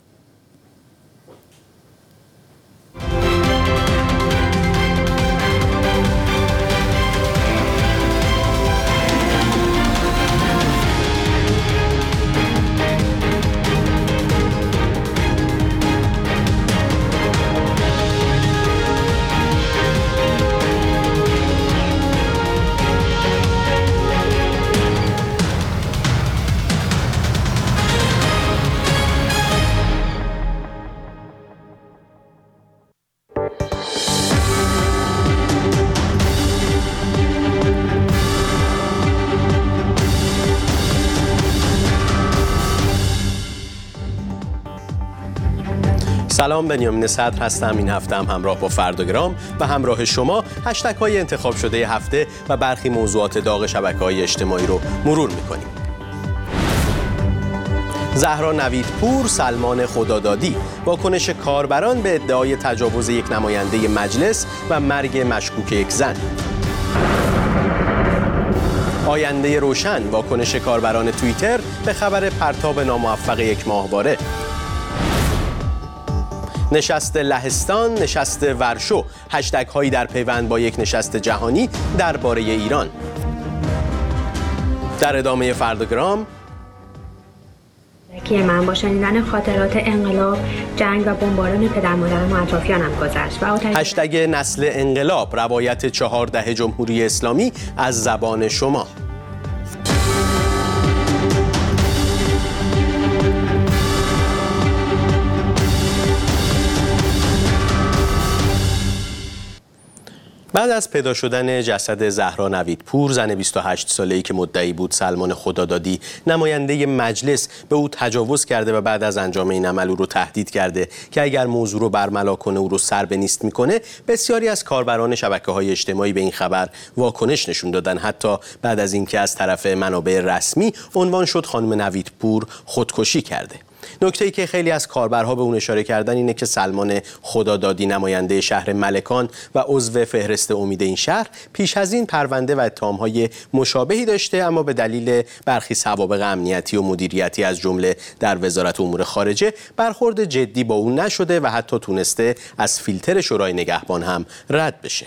سلام، بنیامین صدر هستم. این هفته هم همراه با فرداگرام و همراه شما هشتگ های انتخاب شده هفته و برخی موضوعات داغ شبکه‌های اجتماعی رو مرور می‌کنیم. زهرا نویدپور، سلمان خدادادی، واکنش کاربران به ادعای تجاوز یک نماینده مجلس و مرگ مشکوک یک زن. آینده روشن، واکنش کاربران توییتر به خبر پرتاب ناموفق یک ماهواره. نشست لهستان، نشست ورشو، هشتگ هایی در پیوند با یک نشست جهانی درباره ایران. در ادامه فرداگرام، که من با شنیدن خاطرات انقلاب، جنگ و بمباران پدر مادرم و اطرافیانم گذشت و آتش هشتگ نسل انقلاب، روایت چهارده جمهوری اسلامی از زبان شما. بعد از پیدا شدن جسد زهرا نویدپور، زن بیست و هشت ساله‌ای که مدعی بود سلمان خدادادی نماینده مجلس به او تجاوز کرده و بعد از انجام این عمل او رو تهدید کرده که اگر موضوع رو برملا کنه او رو سر به نیست میکنه، بسیاری از کاربران شبکه‌های اجتماعی به این خبر واکنش نشون دادن. حتی بعد از اینکه از طرف منابع رسمی عنوان شد خانم نویدپور خودکشی کرده. نکته‌ای که خیلی از کاربرها به اون اشاره کردن اینه که سلمان خدادادی، نماینده شهر ملکان و عضو فهرست امید این شهر، پیش از این پرونده و اتهام‌های مشابهی داشته، اما به دلیل برخی سوابق امنیتی و مدیریتی از جمله در وزارت امور خارجه برخورد جدی با اون نشده و حتی تونسته از فیلتر شورای نگهبان هم رد بشه.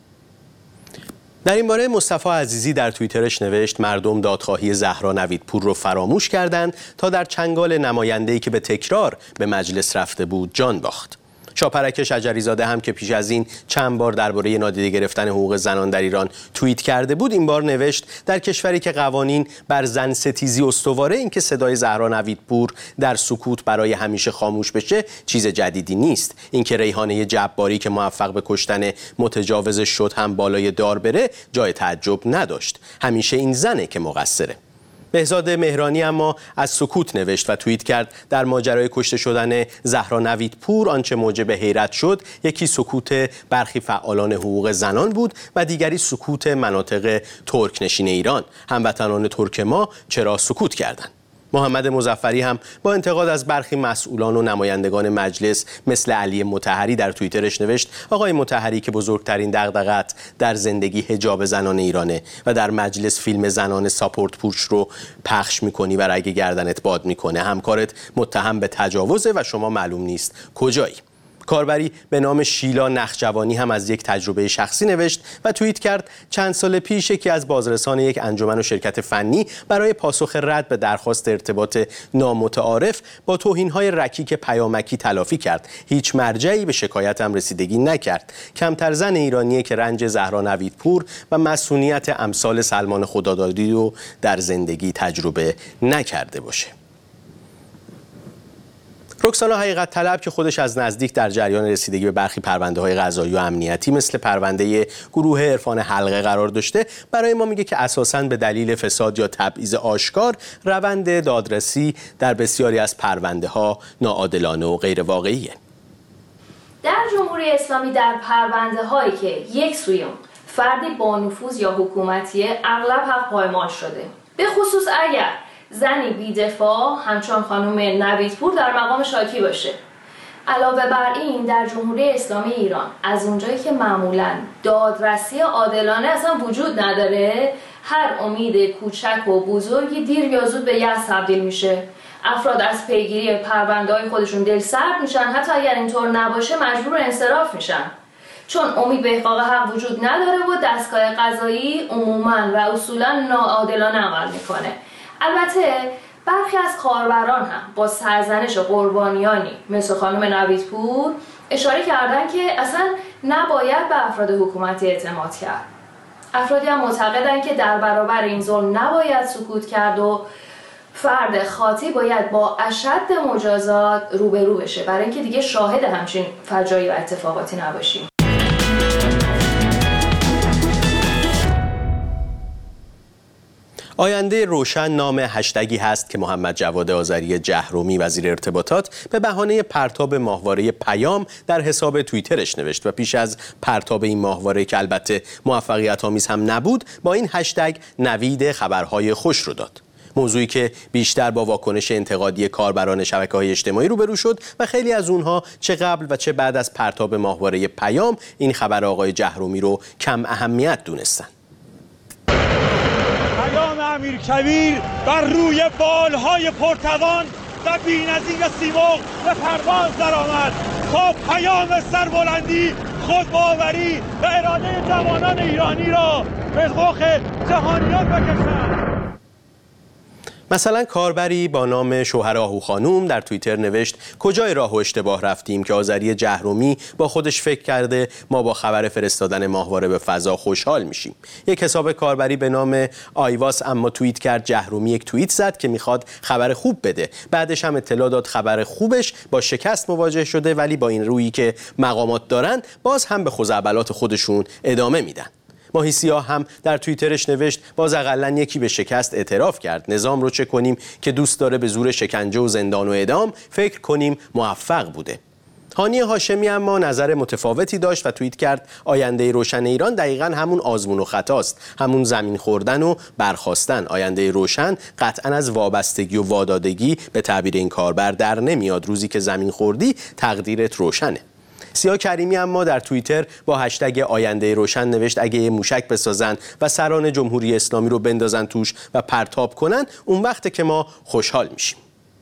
در این باره مصطفی عزیزی در توییترش نوشت مردم دادخواهی زهرا نویدپور رو فراموش کردند تا در چنگال نماینده‌ای که به تکرار به مجلس رفته بود جان باخت. شاپرک شجریزاده هم که پیش از این چند بار درباره نادیده گرفتن حقوق زنان در ایران توییت کرده بود، این بار نوشت در کشوری که قوانین بر زن ستیزی استواره، این که صدای زهرا نویدپور در سکوت برای همیشه خاموش بشه چیز جدیدی نیست. این که ریحانه جباری که موفق به کشتن متجاوزش شد هم بالای دار بره جای تعجب نداشت. همیشه این زنه که مقصره. بهزاد مهرانی اما از سکوت نوشت و توییت کرد در ماجرای کشته شدن زهرا نویدپور آنچه موجب حیرت شد، یکی سکوت برخی فعالان حقوق زنان بود و دیگری سکوت مناطق ترک نشین ایران. هموطنان ترک ما چرا سکوت کردند؟ محمد مظفری هم با انتقاد از برخی مسئولان و نمایندگان مجلس مثل علی مطهری در توییترش نوشت آقای مطهری که بزرگترین دغدغه‌ات در زندگی حجاب زنان ایرانه و در مجلس فیلم زنان ساپورت پوش رو پخش میکنی و رگ گردنت باد میکنه، همکارت متهم به تجاوزه و شما معلوم نیست کجایی. کاربری به نام شیلا نخجوانی هم از یک تجربه شخصی نوشت و توییت کرد چند سال پیش یکی از بازرسان یک انجمن و شرکت فنی برای پاسخ رد به درخواست ارتباط نامتعارف با توهین‌های رکیک پیامکی تلافی کرد. هیچ مرجعی به شکایتم رسیدگی نکرد. کمتر زن ایرانیه که رنج زهرا نویدپور و مسئولیت امثال سلمان خدادادی رو در زندگی تجربه نکرده باشه. رکسانا حقیقت طلب که خودش از نزدیک در جریان رسیدگی به برخی پرونده‌های قضایی و امنیتی مثل پرونده گروه عرفان حلقه قرار داشته، برای ما میگه که اساساً به دلیل فساد یا تبعیض آشکار روند دادرسی در بسیاری از پرونده‌ها ناعادلانه و غیر واقعیه. در جمهوری اسلامی در پرونده‌هایی که یک سویان فردی با نفوذ یا حکومتی اغلب حق پایمال شده، به خصوص اگر زنی بی‌دفاع همچون خانم نویدپور در مقام شاکی باشه. علاوه بر این در جمهوری اسلامی ایران از اونجایی که معمولاً دادرسی عادلانه اصلا وجود نداره، هر امید کوچک و بزرگی دیر یا زود به یأس تبدیل میشه. افراد از پیگیری پرونده‌های خودشون دلسرد میشن، حتی اگر اینطور نباشه مجبور انصراف میشن، چون امید به احقاق حق وجود نداره و دستگاه قضایی عموماً و اصولاً ناعادلانه عمل میکنه. البته برخی از کاربران هم با سرزنش قربانیانی مثل خانم نویدپور اشاره کردن که اصلا نباید به افراد حکومتی اعتماد کرد. افرادی هم معتقدن که در برابر این ظلم نباید سکوت کرد و فرد خاطی باید با اشد مجازات روبرو بشه برای اینکه دیگه شاهد همچین فجایع و اتفاقاتی نباشیم. آینده روشن نام هشتگی هست که محمد جواد آذری جهرومی وزیر ارتباطات به بهانه پرتاب ماهواره پیام در حساب توییترش نوشت و پیش از پرتاب این ماهواره که البته موفقیت آمیز هم نبود با این هشتگ نوید خبرهای خوش رو داد. موضوعی که بیشتر با واکنش انتقادی کاربران شبکه‌های اجتماعی روبرو شد و خیلی از اونها چه قبل و چه بعد از پرتاب ماهواره پیام این خبر آقای جهرومی رو کم اهمیت دونستن. پیام امیرکبیر بر روی بالهای پرتوان و بی‌نظیر سیمرغ به پرواز درآمد تا پیام سربلندی، خودباوری و اراده جوانان ایرانی را به رخ جهانیان بکشد. مثلا کاربری با نام شوهر آهو خانوم در توییتر نوشت کجای راه و اشتباه رفتیم که آذری جهرومی با خودش فکر کرده ما با خبر فرستادن ماهواره به فضا خوشحال میشیم. یک حساب کاربری به نام آیواس اما توییت کرد جهرومی یک توییت زد که میخواد خبر خوب بده. بعدش هم اطلاع داد خبر خوبش با شکست مواجه شده، ولی با این رویی که مقامات دارن باز هم به خزعبلات خودشون ادامه میدن. ماهی سیاه هم در توییترش نوشت باز اقلن یکی به شکست اعتراف کرد. نظام رو چه کنیم که دوست داره به زور شکنجه و زندان و اعدام فکر کنیم موفق بوده. هانی هاشمی اما نظر متفاوتی داشت و توییت کرد آینده روشن ایران دقیقاً همون آزمون و خطاست، همون زمین خوردن و برخاستن. آینده روشن قطعاً از وابستگی و وادادگی به تعبیر این کاربر در نمیاد. روزی که زمین خوردی تقدیرت روشنه. سیاه کریمی اما در توییتر با هشتگ آینده روشن نوشت اگه یه موشک بسازن و سران جمهوری اسلامی رو بندازن توش و پرتاب کنن اون وقته که ما خوشحال میشیم.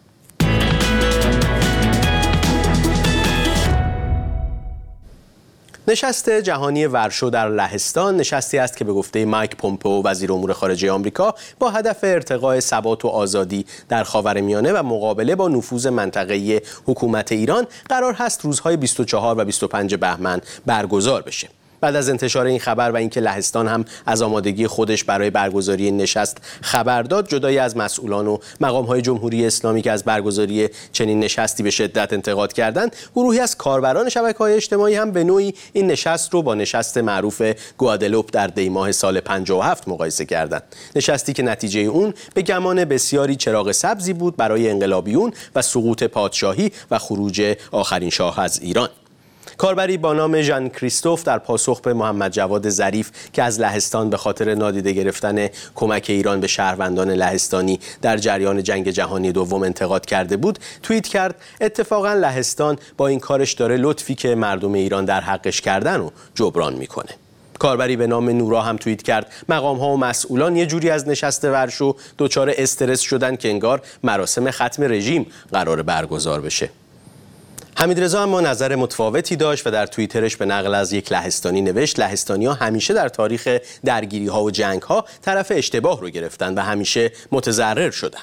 نشست جهانی ورشو در لهستان نشستی است که به گفته مایک پومپئو وزیر امور خارجه آمریکا با هدف ارتقاء ثبات و آزادی در خاورمیانه و مقابله با نفوذ منطقه‌ای حکومت ایران قرار هست روزهای بیست و چهار و بیست و پنج بهمن برگزار بشه. بعد از انتشار این خبر و اینکه لهستان هم از آمادگی خودش برای برگزاری این نشست خبر داد، جدای از مسئولان و مقام‌های جمهوری اسلامی که از برگزاری چنین نشستی به شدت انتقاد کردند، گروهی از کاربران شبکه‌های اجتماعی هم به نوعی این نشست رو با نشست معروف گوادلوپ در دی ماه سال پنجاه و هفت مقایسه کردند. نشستی که نتیجه اون به گمان بسیاری چراغ سبزی بود برای انقلابیون و سقوط پادشاهی و خروج آخرین شاه از ایران. کاربری با نام ژان کریستوف در پاسخ به محمد جواد ظریف که از لهستان به خاطر نادیده گرفتن کمک ایران به شهروندان لهستانی در جریان جنگ جهانی دوم انتقاد کرده بود، توییت کرد اتفاقا لهستان با این کارش داره لطفی که مردم ایران در حقش کردن و جبران میکنه. کاربری به نام نورا هم توییت کرد مقام‌ها و مسئولان یه جوری از نشست ورشو دچار استرس شدن که انگار مراسم ختم رژیم قرار برگزار بشه. حمیدرضا اما نظر متفاوتی داشت و در توییترش به نقل از یک لهستانی نوشت لهستانی‌ها همیشه در تاریخ درگیری‌ها و جنگ‌ها طرف اشتباه رو گرفتن و همیشه متضرر شدن.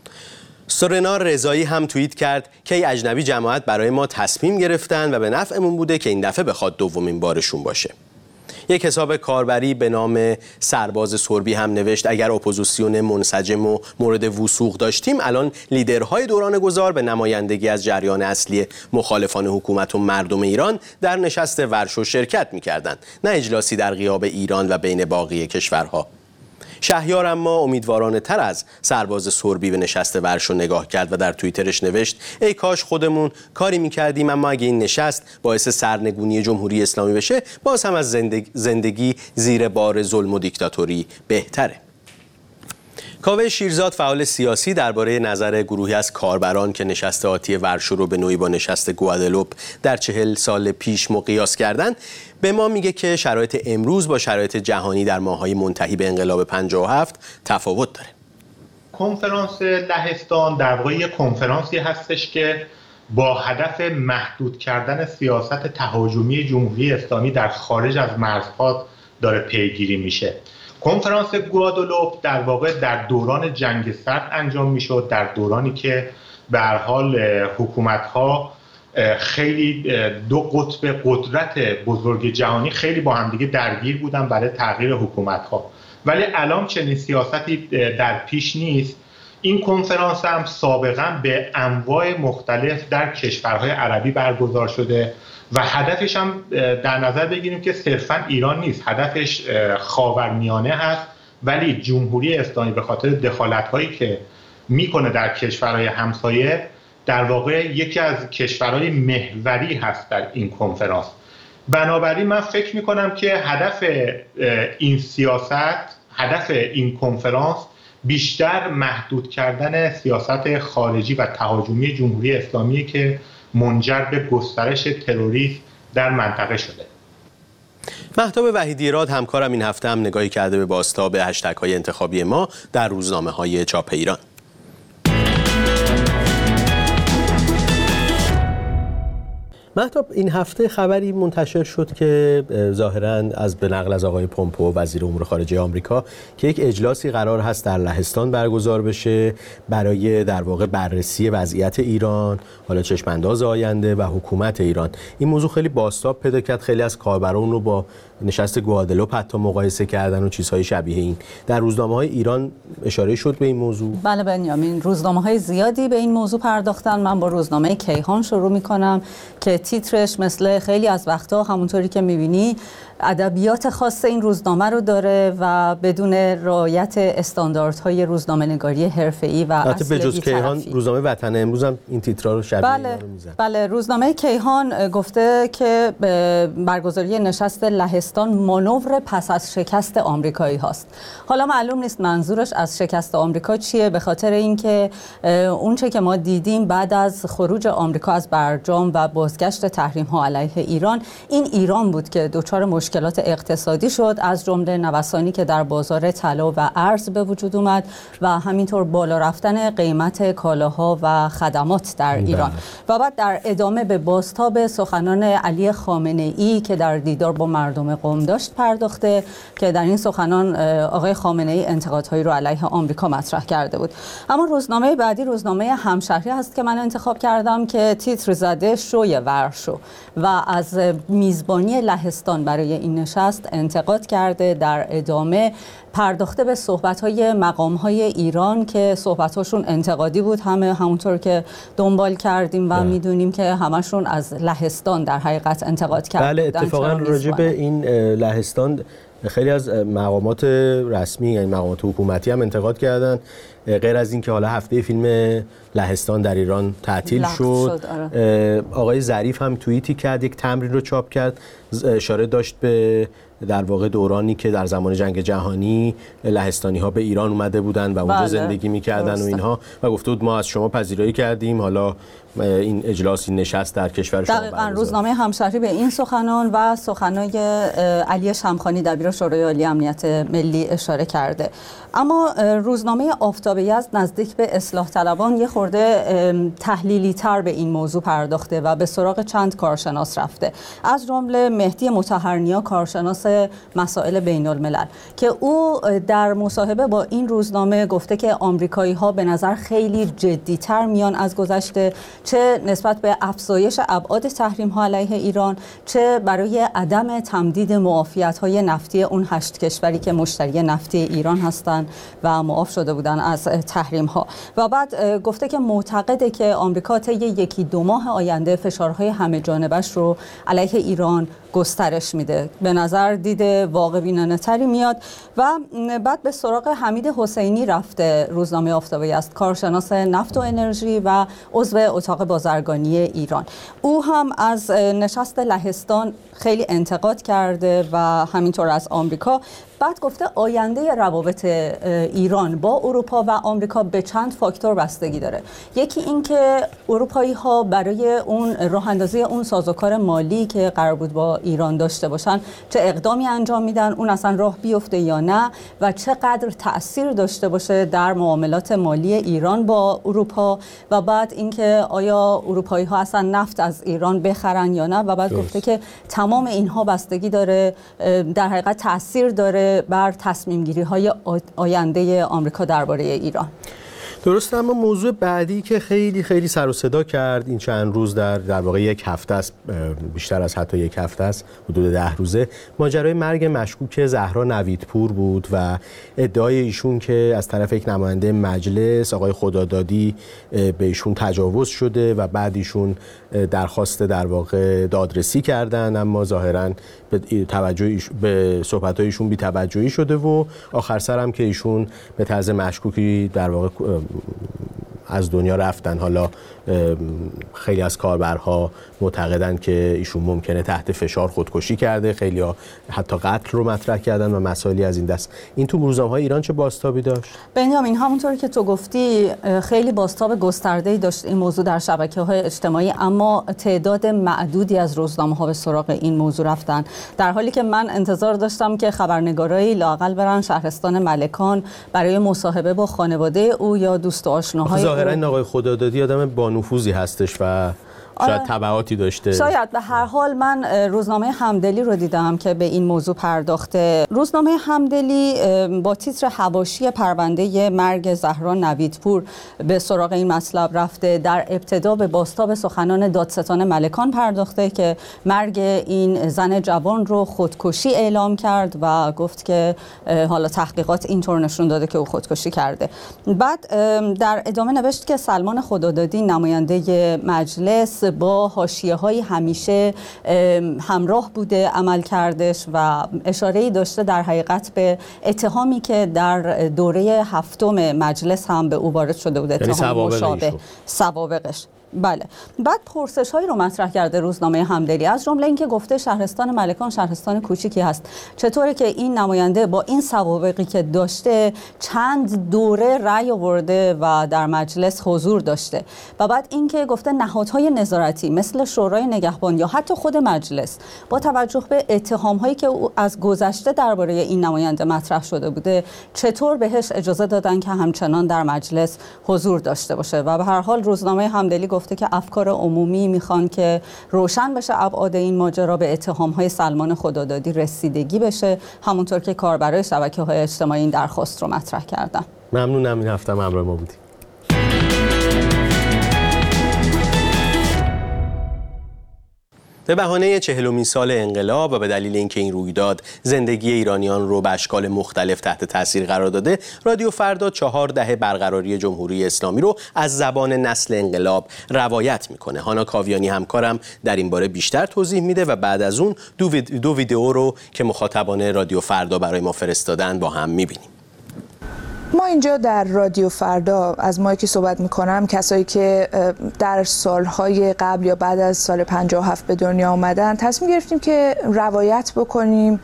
سورنا رضایی هم توییت کرد که ای اجنبی جماعت برای ما تصمیم گرفتن و به نفعمون بوده که این دفعه بخواد دومین بارشون باشه. یک حساب کاربری به نام سرباز سربی هم نوشت اگر اپوزیسیون منسجم و مورد وثوق داشتیم الان لیدرهای دوران گذار به نمایندگی از جریان اصلی مخالفان حکومت و مردم ایران در نشست ورشو شرکت می‌کردند، نه اجلاسی در غیاب ایران و بین باقی کشورها. شهیار اما امیدوارانه تر از سرباز سربی به نشست ورشو نگاه کرد و در توییترش نوشت ای کاش خودمون کاری میکردیم، اما اگه این نشست باعث سرنگونی جمهوری اسلامی بشه باز هم از زندگی, زندگی زیر بار ظلم و دیکتاتوری بهتره. کاوه شیرزاد فعال سیاسی درباره نظر گروهی از کاربران که نشست آتی ورشو رو به نوعی با نشست گوادلوپ در چهل سال پیش مقیاس کردن به ما میگه که شرایط امروز با شرایط جهانی در ماه‌های منتهی به انقلاب پنجاه و هفت تفاوت داره. کنفرانس لهستان در واقع یک کنفرانسی هستش که با هدف محدود کردن سیاست تهاجمی جمهوری اسلامی در خارج از مرزها داره پیگیری میشه. کنفرانس گوادلوپ در واقع در دوران جنگ سرد انجام میشد، در دورانی که به هر حال حکومت‌ها خیلی دو قطب قدرت بزرگ جهانی خیلی با همدیگه درگیر بودن برای تغییر حکومت‌ها، ولی الان چنین سیاستی در پیش نیست. این کنفرانس هم سابقا به انواع مختلف در کشورهای عربی برگزار شده و هدفش هم در نظر بگیریم که صرفا ایران نیست، هدفش خاورمیانه هست ولی جمهوری اسلامی به خاطر دخالت‌هایی که میکنه در کشورهای همسایه در واقع یکی از کشورهای محوری هست در این کنفرانس. بنابراین من فکر میکنم که هدف این سیاست، هدف این کنفرانس بیشتر محدود کردن سیاست خارجی و تهاجمی جمهوری اسلامی که منجر به گسترش تروریسم در منطقه شده. مهتاب وحیدی‌راد همکارم این هفته هم نگاهی کرده به بازتاب هشتگ‌های انتخابی ما در روزنامه‌های چاپ ایران. مهتاب، این هفته خبری منتشر شد که ظاهراً از به نقل از آقای پومپئو وزیر امور خارجه آمریکا که یک اجلاسی قرار هست در لهستان برگزار بشه برای در واقع بررسی وضعیت ایران، حالا چشمانداز آینده و حکومت ایران. این موضوع خیلی بازتاب پیدا کرد، خیلی از کاربران رو با نشست گوادلوپ حتی مقایسه کردن و چیزهای شبیه این. در روزنامه‌های ایران اشاره شد به این موضوع؟ بله بنیامین، روزنامه‌های زیادی به این موضوع پرداختن. من با روزنامه کیهان شروع می‌کنم که تیترش مثل خیلی از وقتا همونطوری که می‌بینی ادبیات خاص این روزنامه رو داره و بدون رعایت استانداردهای روزنامه‌نگاری حرفه‌ای و اصل بی‌طرفی. به جز کیهان روزنامه وطن امروز هم این تیترا رو شبیه بله، اینا رو میزنه. بله، روزنامه کیهان گفته که برگزاری نشست لهستان مانور پس از شکست آمریکایی هاست. حالا معلوم نیست منظورش از شکست آمریکا چیه، به خاطر اینکه اون چه که ما دیدیم بعد از خروج آمریکا از برجام و بازگشت تحریم‌ها علیه ایران، این ایران بود که دچار مشکلات اقتصادی شد، از جمله نوسانی که در بازار طلا و ارز به وجود اومد و همینطور بالا رفتن قیمت کالاها و خدمات در ایران. و بعد در ادامه به بازتاب سخنان علی خامنه‌ای که در دیدار با مردم قم داشت پرداخته که در این سخنان آقای خامنه‌ای انتقادهایی رو علیه آمریکا مطرح کرده بود. اما روزنامه بعدی روزنامه همشهری هست که من انتخاب کردم که تیتر زده شوی ورشو و از میزبانی لهستان برای این نشست انتقاد کرده. در ادامه پرداخته به صحبت‌های مقام‌های ایران که صحبت‌هاشون انتقادی بود، همه همونطور که دنبال کردیم و می‌دونیم که همشون از لهستان در حقیقت انتقاد کردن. بله، اتفاقاً راجع به این لهستان خیلی از مقامات رسمی یعنی مقامات حکومتی هم انتقاد کردن، غیر از این که حالا هفته فیلم لهستان در ایران تعطیل شد, شد آره. آقای ظریف هم توییتی کرد، یک تمرین رو چاپ کرد، اشاره داشت به در واقع دورانی که در زمان جنگ جهانی لهستانی ها به ایران اومده بودن و اونجا بله. زندگی میکردن و اینها و گفته بود ما از شما پذیرایی کردیم، حالا این اجلاس این نشست در کشور شما برگزار. دقیقاً روزنامه همشهری به این سخنان و سخنای علی شمخانی دبیر شورای عالی امنیت ملی اشاره کرده. اما روزنامه آفتاب یزد نزدیک به اصلاح طلبان یه خورده تحلیلی تر به این موضوع پرداخته و به سراغ چند کارشناس رفته، از جمله مهدی مطهرنیا کارشناس مسائل بین الملل که او در مصاحبه با این روزنامه گفته که آمریکایی ها به نظر خیلی جدی تر میان از گذشته، چه نسبت به افزایش ابعاد تحریم ها علیه ایران، چه برای عدم تمدید معافیت های نفتی اون هشت کشوری که مشتری نفتی ایران هستند و معاف شده بودن از تحریم ها. و بعد گفته که معتقده که آمریکا طی یکی دو ماه آینده فشارهای همه جانبش رو علیه ایران گسترش میده. به نظر دیده واقع بینانه تری میاد. و بعد به سراغ حمید حسینی رفته روزنامه آفتاب یزد، کارشناس نفت و انرژی و عضو اتاق بازرگانی ایران. او هم از نشست لهستان خیلی انتقاد کرده و همینطور از آمریکا. بعد گفته آینده روابط ایران با اروپا و آمریکا به چند فاکتور بستگی داره. یکی این که اروپایی ها برای اون راه اندازی اون سازوکار مالی که قرار بود با ایران داشته باشن چه اقدامی انجام میدن، اون اصلا راه بیفته یا نه و چقدر تأثیر داشته باشه در معاملات مالی ایران با اروپا. و بعد اینکه آیا اروپایی ها اصلا نفت از ایران بخرن یا نه. و بعد دوست. گفته که تمام اینها بستگی داره، در حقیقت تأثیر داره بر تصمیم گیری های آینده آمریکا درباره ایران. درسته، اما موضوع بعدی که خیلی خیلی سر و صدا کرد این چند روز در در واقع یک هفته است، بیشتر از حتی یک هفته است، حدود ده روزه، ماجرای مرگ مشکوک زهرا نویدپور بود و ادعای ایشون که از طرف یک نماینده مجلس آقای خدادادی به ایشون تجاوز شده و بعد ایشون درخواست در واقع دادرسی کردن، اما ظاهراً به توجه به صحبت‌های ایشون بی‌توجهی شده و آخر سر هم که ایشون به طرز مشکوکی در واقع از دنیا رفتن. حالا خیلی از کاربرها معتقدن که ایشون ممکنه تحت فشار خودکشی کرده، خیلی ها حتی قتل رو مطرح کردن و مسائلی از این دست. این تو روزنامه‌های ایران چه بازتابی داشت؟ بنیامین، همونطوری که تو گفتی خیلی بازتاب گسترده‌ای داشت این موضوع در شبکه‌های اجتماعی، اما تعداد معدودی از روزنامه‌ها به سراغ این موضوع رفتن، در حالی که من انتظار داشتم که خبرنگارایی لااقل برن شهرستان ملکان برای مصاحبه با خانواده او یا دوست و آشناهای او. ظاهرا این آقای خدادادی آدم با نفوذی هستش و شاید تبعاتی داشته. شاید. به هر حال من روزنامه همدلی رو دیدم که به این موضوع پرداخته. روزنامه همدلی با تیتر حواشی پرونده مرگ زهرا نویدپور به سراغ این مطلب رفته. در ابتدا به بازتاب سخنان دادستان ملکان پرداخته که مرگ این زن جوان رو خودکشی اعلام کرد و گفت که حالا تحقیقات اینطور نشون داده که او خودکشی کرده. بعد در ادامه نوشت که سلمان خدادادی نماینده مجلس با حاشیه‌های همیشه همراه بوده عمل کردش و اشاره‌ای داشته در حقیقت به اتهامی که در دوره هفتم مجلس هم به او وارد شده بوده، اتهام مشابه، سوابقش. بله. بعد پرسش‌هایی رو مطرح کرده روزنامه همدلی، از جمله اینکه گفته شهرستان ملکان شهرستان کوچیکی هست، چطوره که این نماینده با این سوابقی که داشته چند دوره رأی آورده و در مجلس حضور داشته. و بعد اینکه گفته نهادهای نظارتی مثل شورای نگهبان یا حتی خود مجلس با توجه به اتهام‌هایی که از گذشته درباره این نماینده مطرح شده بوده چطور بهش اجازه دادن که همچنان در مجلس حضور داشته باشه. و به هر حال روزنامه همدلی گفته که افکار عمومی میخوان که روشن بشه ابعاد این ماجرا، به اتهام‌های سلمان خدادادی رسیدگی بشه، همونطور که کاربرای شبکه‌های اجتماعی این درخواست رو مطرح کردن. ممنونم این هفته همراه ما بودید. به بهانه چهلمین سال انقلاب و به دلیل اینکه این رویداد زندگی ایرانیان رو به اشکال مختلف تحت تاثیر قرار داده، رادیو فردا چهار دهه برقراری جمهوری اسلامی رو از زبان نسل انقلاب روایت میکنه. هانا کاویانی همکارم در این باره بیشتر توضیح میده و بعد از اون دو, وید... دو ویدئو رو که مخاطبان رادیو فردا برای ما فرستادن با هم میبینیم. ما اینجا در رادیو فردا از مایی که صحبت میکنم کسایی که در سالهای قبل یا بعد از سال پنجاه و هفت به دنیا آمدن تصمیم گرفتیم که روایت بکنیم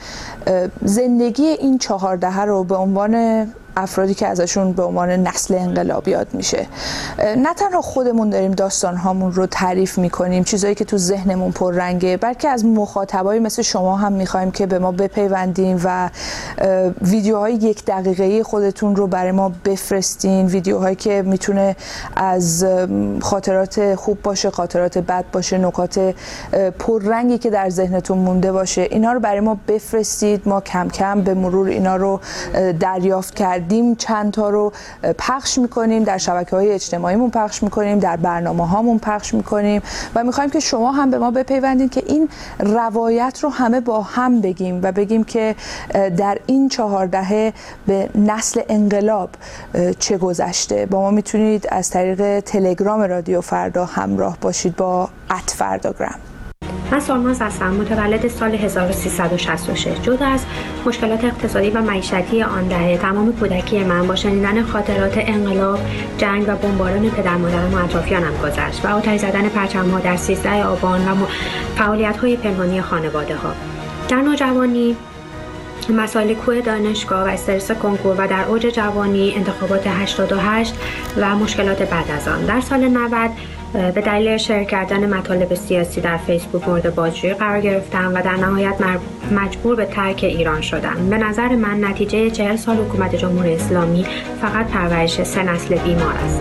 زندگی این چهار دهه رو به عنوان افرادی که ازشون به عنوان نسل انقلاب یاد میشه. نه تنها خودمون داریم داستان هامون رو تعریف میکنیم، چیزایی که تو ذهنمون پررنگه، بلکه از مخاطبایی مثل شما هم میخوایم که به ما بپیوندین و ویدیوهای یک دقیقه‌ای خودتون رو برای ما بفرستین، ویدیوهایی که میتونه از خاطرات خوب باشه، خاطرات بد باشه، نکات پررنگی که در ذهنتون مونده باشه، اینا رو برای ما بفرستید. ما کم کم به مرور اینا رو دریافت کردیم، چند تا رو پخش میکنیم، در شبکه‌های اجتماعیمون پخش میکنیم، در برنامه‌هامون پخش میکنیم و میخوایم که شما هم به ما بپیوندین که این روایت رو همه با هم بگیم و بگیم که در این چهار دهه به نسل انقلاب چه گذشته. با ما میتونید از طریق تلگرام رادیو فردا همراه باشید با ات فرداگرام. من سالماز هستم، متولد سال هزار و سیصد و شصت و شش. جدا از مشکلات اقتصادی و معیشتی آن دهه، تمام کودکی من با شنیدن خاطرات انقلاب، جنگ و بمباران پدر مادرم و اطرافیانم گذشت و آتش زدن پرچم‌ها در سیزده آبان و فعالیت‌های پنهانی خانواده‌ها. در نوجوانی مسائل کوه دانشگاه و استرس کنکور و در اوج جوانی انتخابات هشتاد و هشت و مشکلات بعد از آن. در سال نود به دلیل شیر کردن مطالب سیاسی در فیسبوک مورد بازجویی قرار گرفتم و در نهایت مجبور به ترک ایران شدم. به نظر من نتیجه چهل سال حکومت جمهوری اسلامی فقط پرورش سه نسل بیمار است.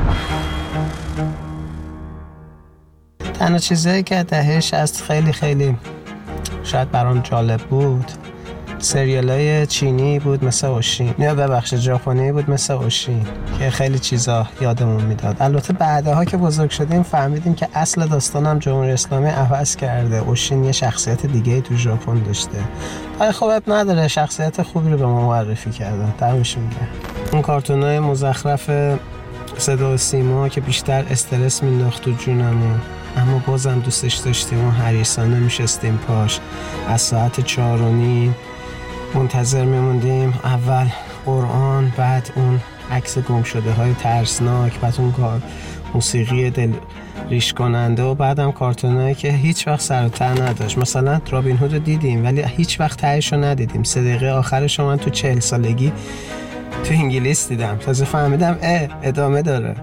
تنها چیزایی که دهه شصت خیلی خیلی شاید برام جالب بود سریالای چینی بود مثل اوشین، یا ببخشید ژاپنی بود مثل اوشین که خیلی چیزا یادمون میداد. البته بعدها که بزرگ شدیم فهمیدیم که اصل داستانم جمهوری اسلامی عوض کرده. اوشین یه شخصیت دیگه تو ژاپن داشته. ولی خب اب نداره، شخصیت خوبی رو به ما معرفی کردن. دمشون گرم. اون کارتونای مزخرف صدا و سیما که بیشتر استرس مینداخت تو جونمون، اما بازم دوستش داشتیم و حریصانه میشستیم پاش. از ساعت چهار و نیم منتظر میموندیم، اول قرآن، بعد اون عکس گم شده های ترسناک، بعد اون کار موسیقی دل ریش کننده و بعدم کارتونایی که هیچ وقت سر و ته نداشت. مثلا رابین هود رو دیدیم ولی هیچ وقت تهش رو ندیدیم. سه دقیقه آخرش من تو چهل سالگی تو انگلیس دیدم، تازه فهمیدم اه ادامه داره.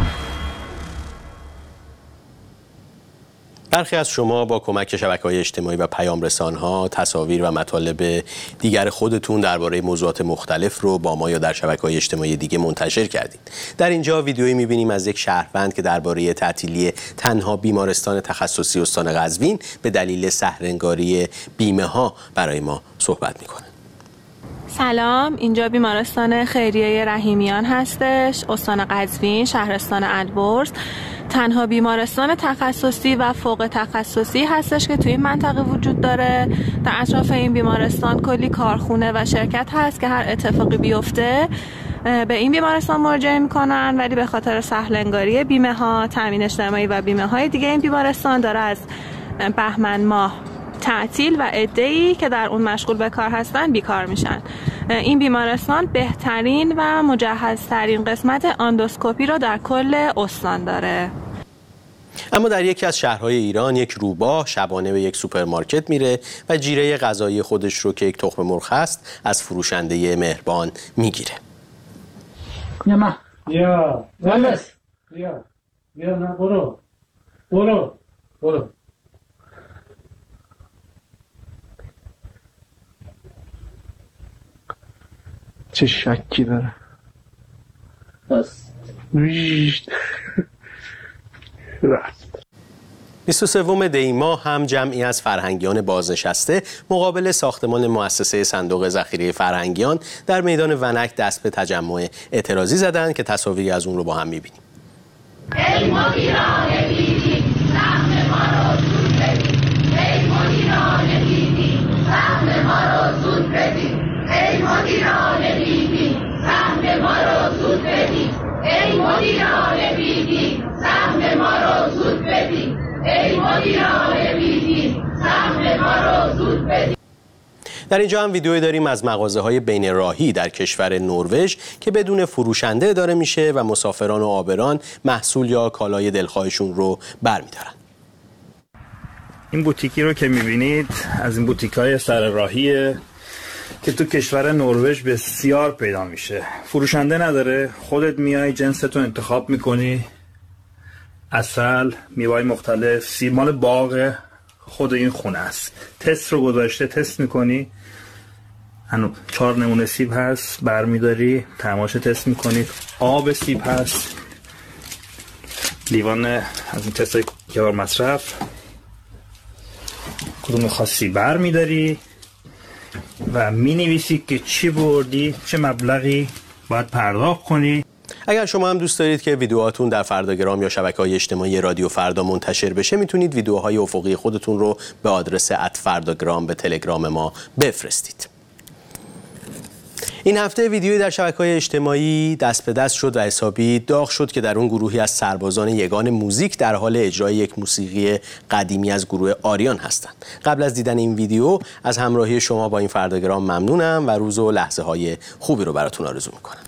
برخی از شما با کمک شبکه‌های اجتماعی و پیام رسان‌ها تصاویر و مطالب دیگر خودتون درباره موضوعات مختلف رو با ما یا در شبکه‌های اجتماعی دیگه منتشر کردید. در اینجا ویدیویی می‌بینیم از یک شهروند که درباره تعطیلی تنها بیمارستان تخصصی استان قزوین به دلیل سحرنگاری بیمه‌ها برای ما صحبت می‌کنه. سلام، اینجا بیمارستان خیریه رحیمیان هستش، استان قزوین، شهرستان البرز. تنها بیمارستان تخصصی و فوق تخصصی هستش که توی این منطقه وجود داره. در اطراف این بیمارستان کلی کارخونه و شرکت هست که هر اتفاقی بیفته به این بیمارستان مراجعه میکنن، ولی به خاطر سهلنگاری بیمه ها، تامین اجتماعی و بیمه های دیگه این بیمارستان داره از بهمن ماه تعطیل و عده‌ای که در اون مشغول به کار هستن بیکار میشن. این بیمارستان بهترین و مجهزترین قسمت اندوسکوپی رو در کل استان داره. اما در یکی از شهرهای ایران یک روباه شبانه به یک سوپرمارکت میره و جیره غذایی خودش رو که یک تخم مرغ هست از فروشنده مهربان میگیره. یا یا ولس یا یا نه برو برو برو. چه شکی داره. بس رفت. بیست و سوم دی ماه هم جمعی از فرهنگیان بازنشسته مقابل ساختمان مؤسسه صندوق ذخیره فرهنگیان در میدان ونک دست به تجمع اعتراضی زدند که تصاویری از اون رو با هم می‌بینیم. ای مدیران بیدی سهم ما رو زود بدید. ای مدیران بیدی سهم ما رو زود بدید. ای مدیران بیدی سهم ما رو زود بدید. ای مدیران بیدی سهم ما رو زود بدید. ای مدیران بیدی سهم ما رو زود بدید. در اینجا هم ویدیویی داریم از مغازه‌های بین راهی در کشور نروژ که بدون فروشنده اداره میشه و مسافران و عابران محصول یا کالای دلخواهشون رو برمی‌دارن. این بوتیکی رو که می‌بینید از این بوتیک‌های سر راهیه که تو کشور نروژ بسیار پیدا میشه. فروشنده نداره، خودت میای جنستو انتخاب میکنی، عسل، میوه‌های مختلف، سیب مال باغ خود این خونه است. تست رو گذاشته، تست میکنی، هنو چهار نمونه سیب هست، برمیداری، طعماش تست میکنی، آب سیب هست، لیوان از این تستای کبار مصرف، کدوم خاصی برمیداری و می نویسی که چی بردی، چه مبلغی باید پرداخت کنی. اگر شما هم دوست دارید که ویدیوهاتون در فرداگرام یا شبکه‌های اجتماعی رادیو فردا منتشر بشه، میتونید ویدیوهای افقی خودتون رو به آدرس ات فرداگرام به تلگرام ما بفرستید. این هفته ویدیویی در شبکه‌های اجتماعی دست به دست شد و حسابی داغ شد که در اون گروهی از سربازان یگان موزیک در حال اجرای یک موسیقی قدیمی از گروه آریان هستند. قبل از دیدن این ویدیو از همراهی شما با این فرداگرام ممنونم و روز و لحظه‌های خوبی رو براتون آرزو می‌کنم.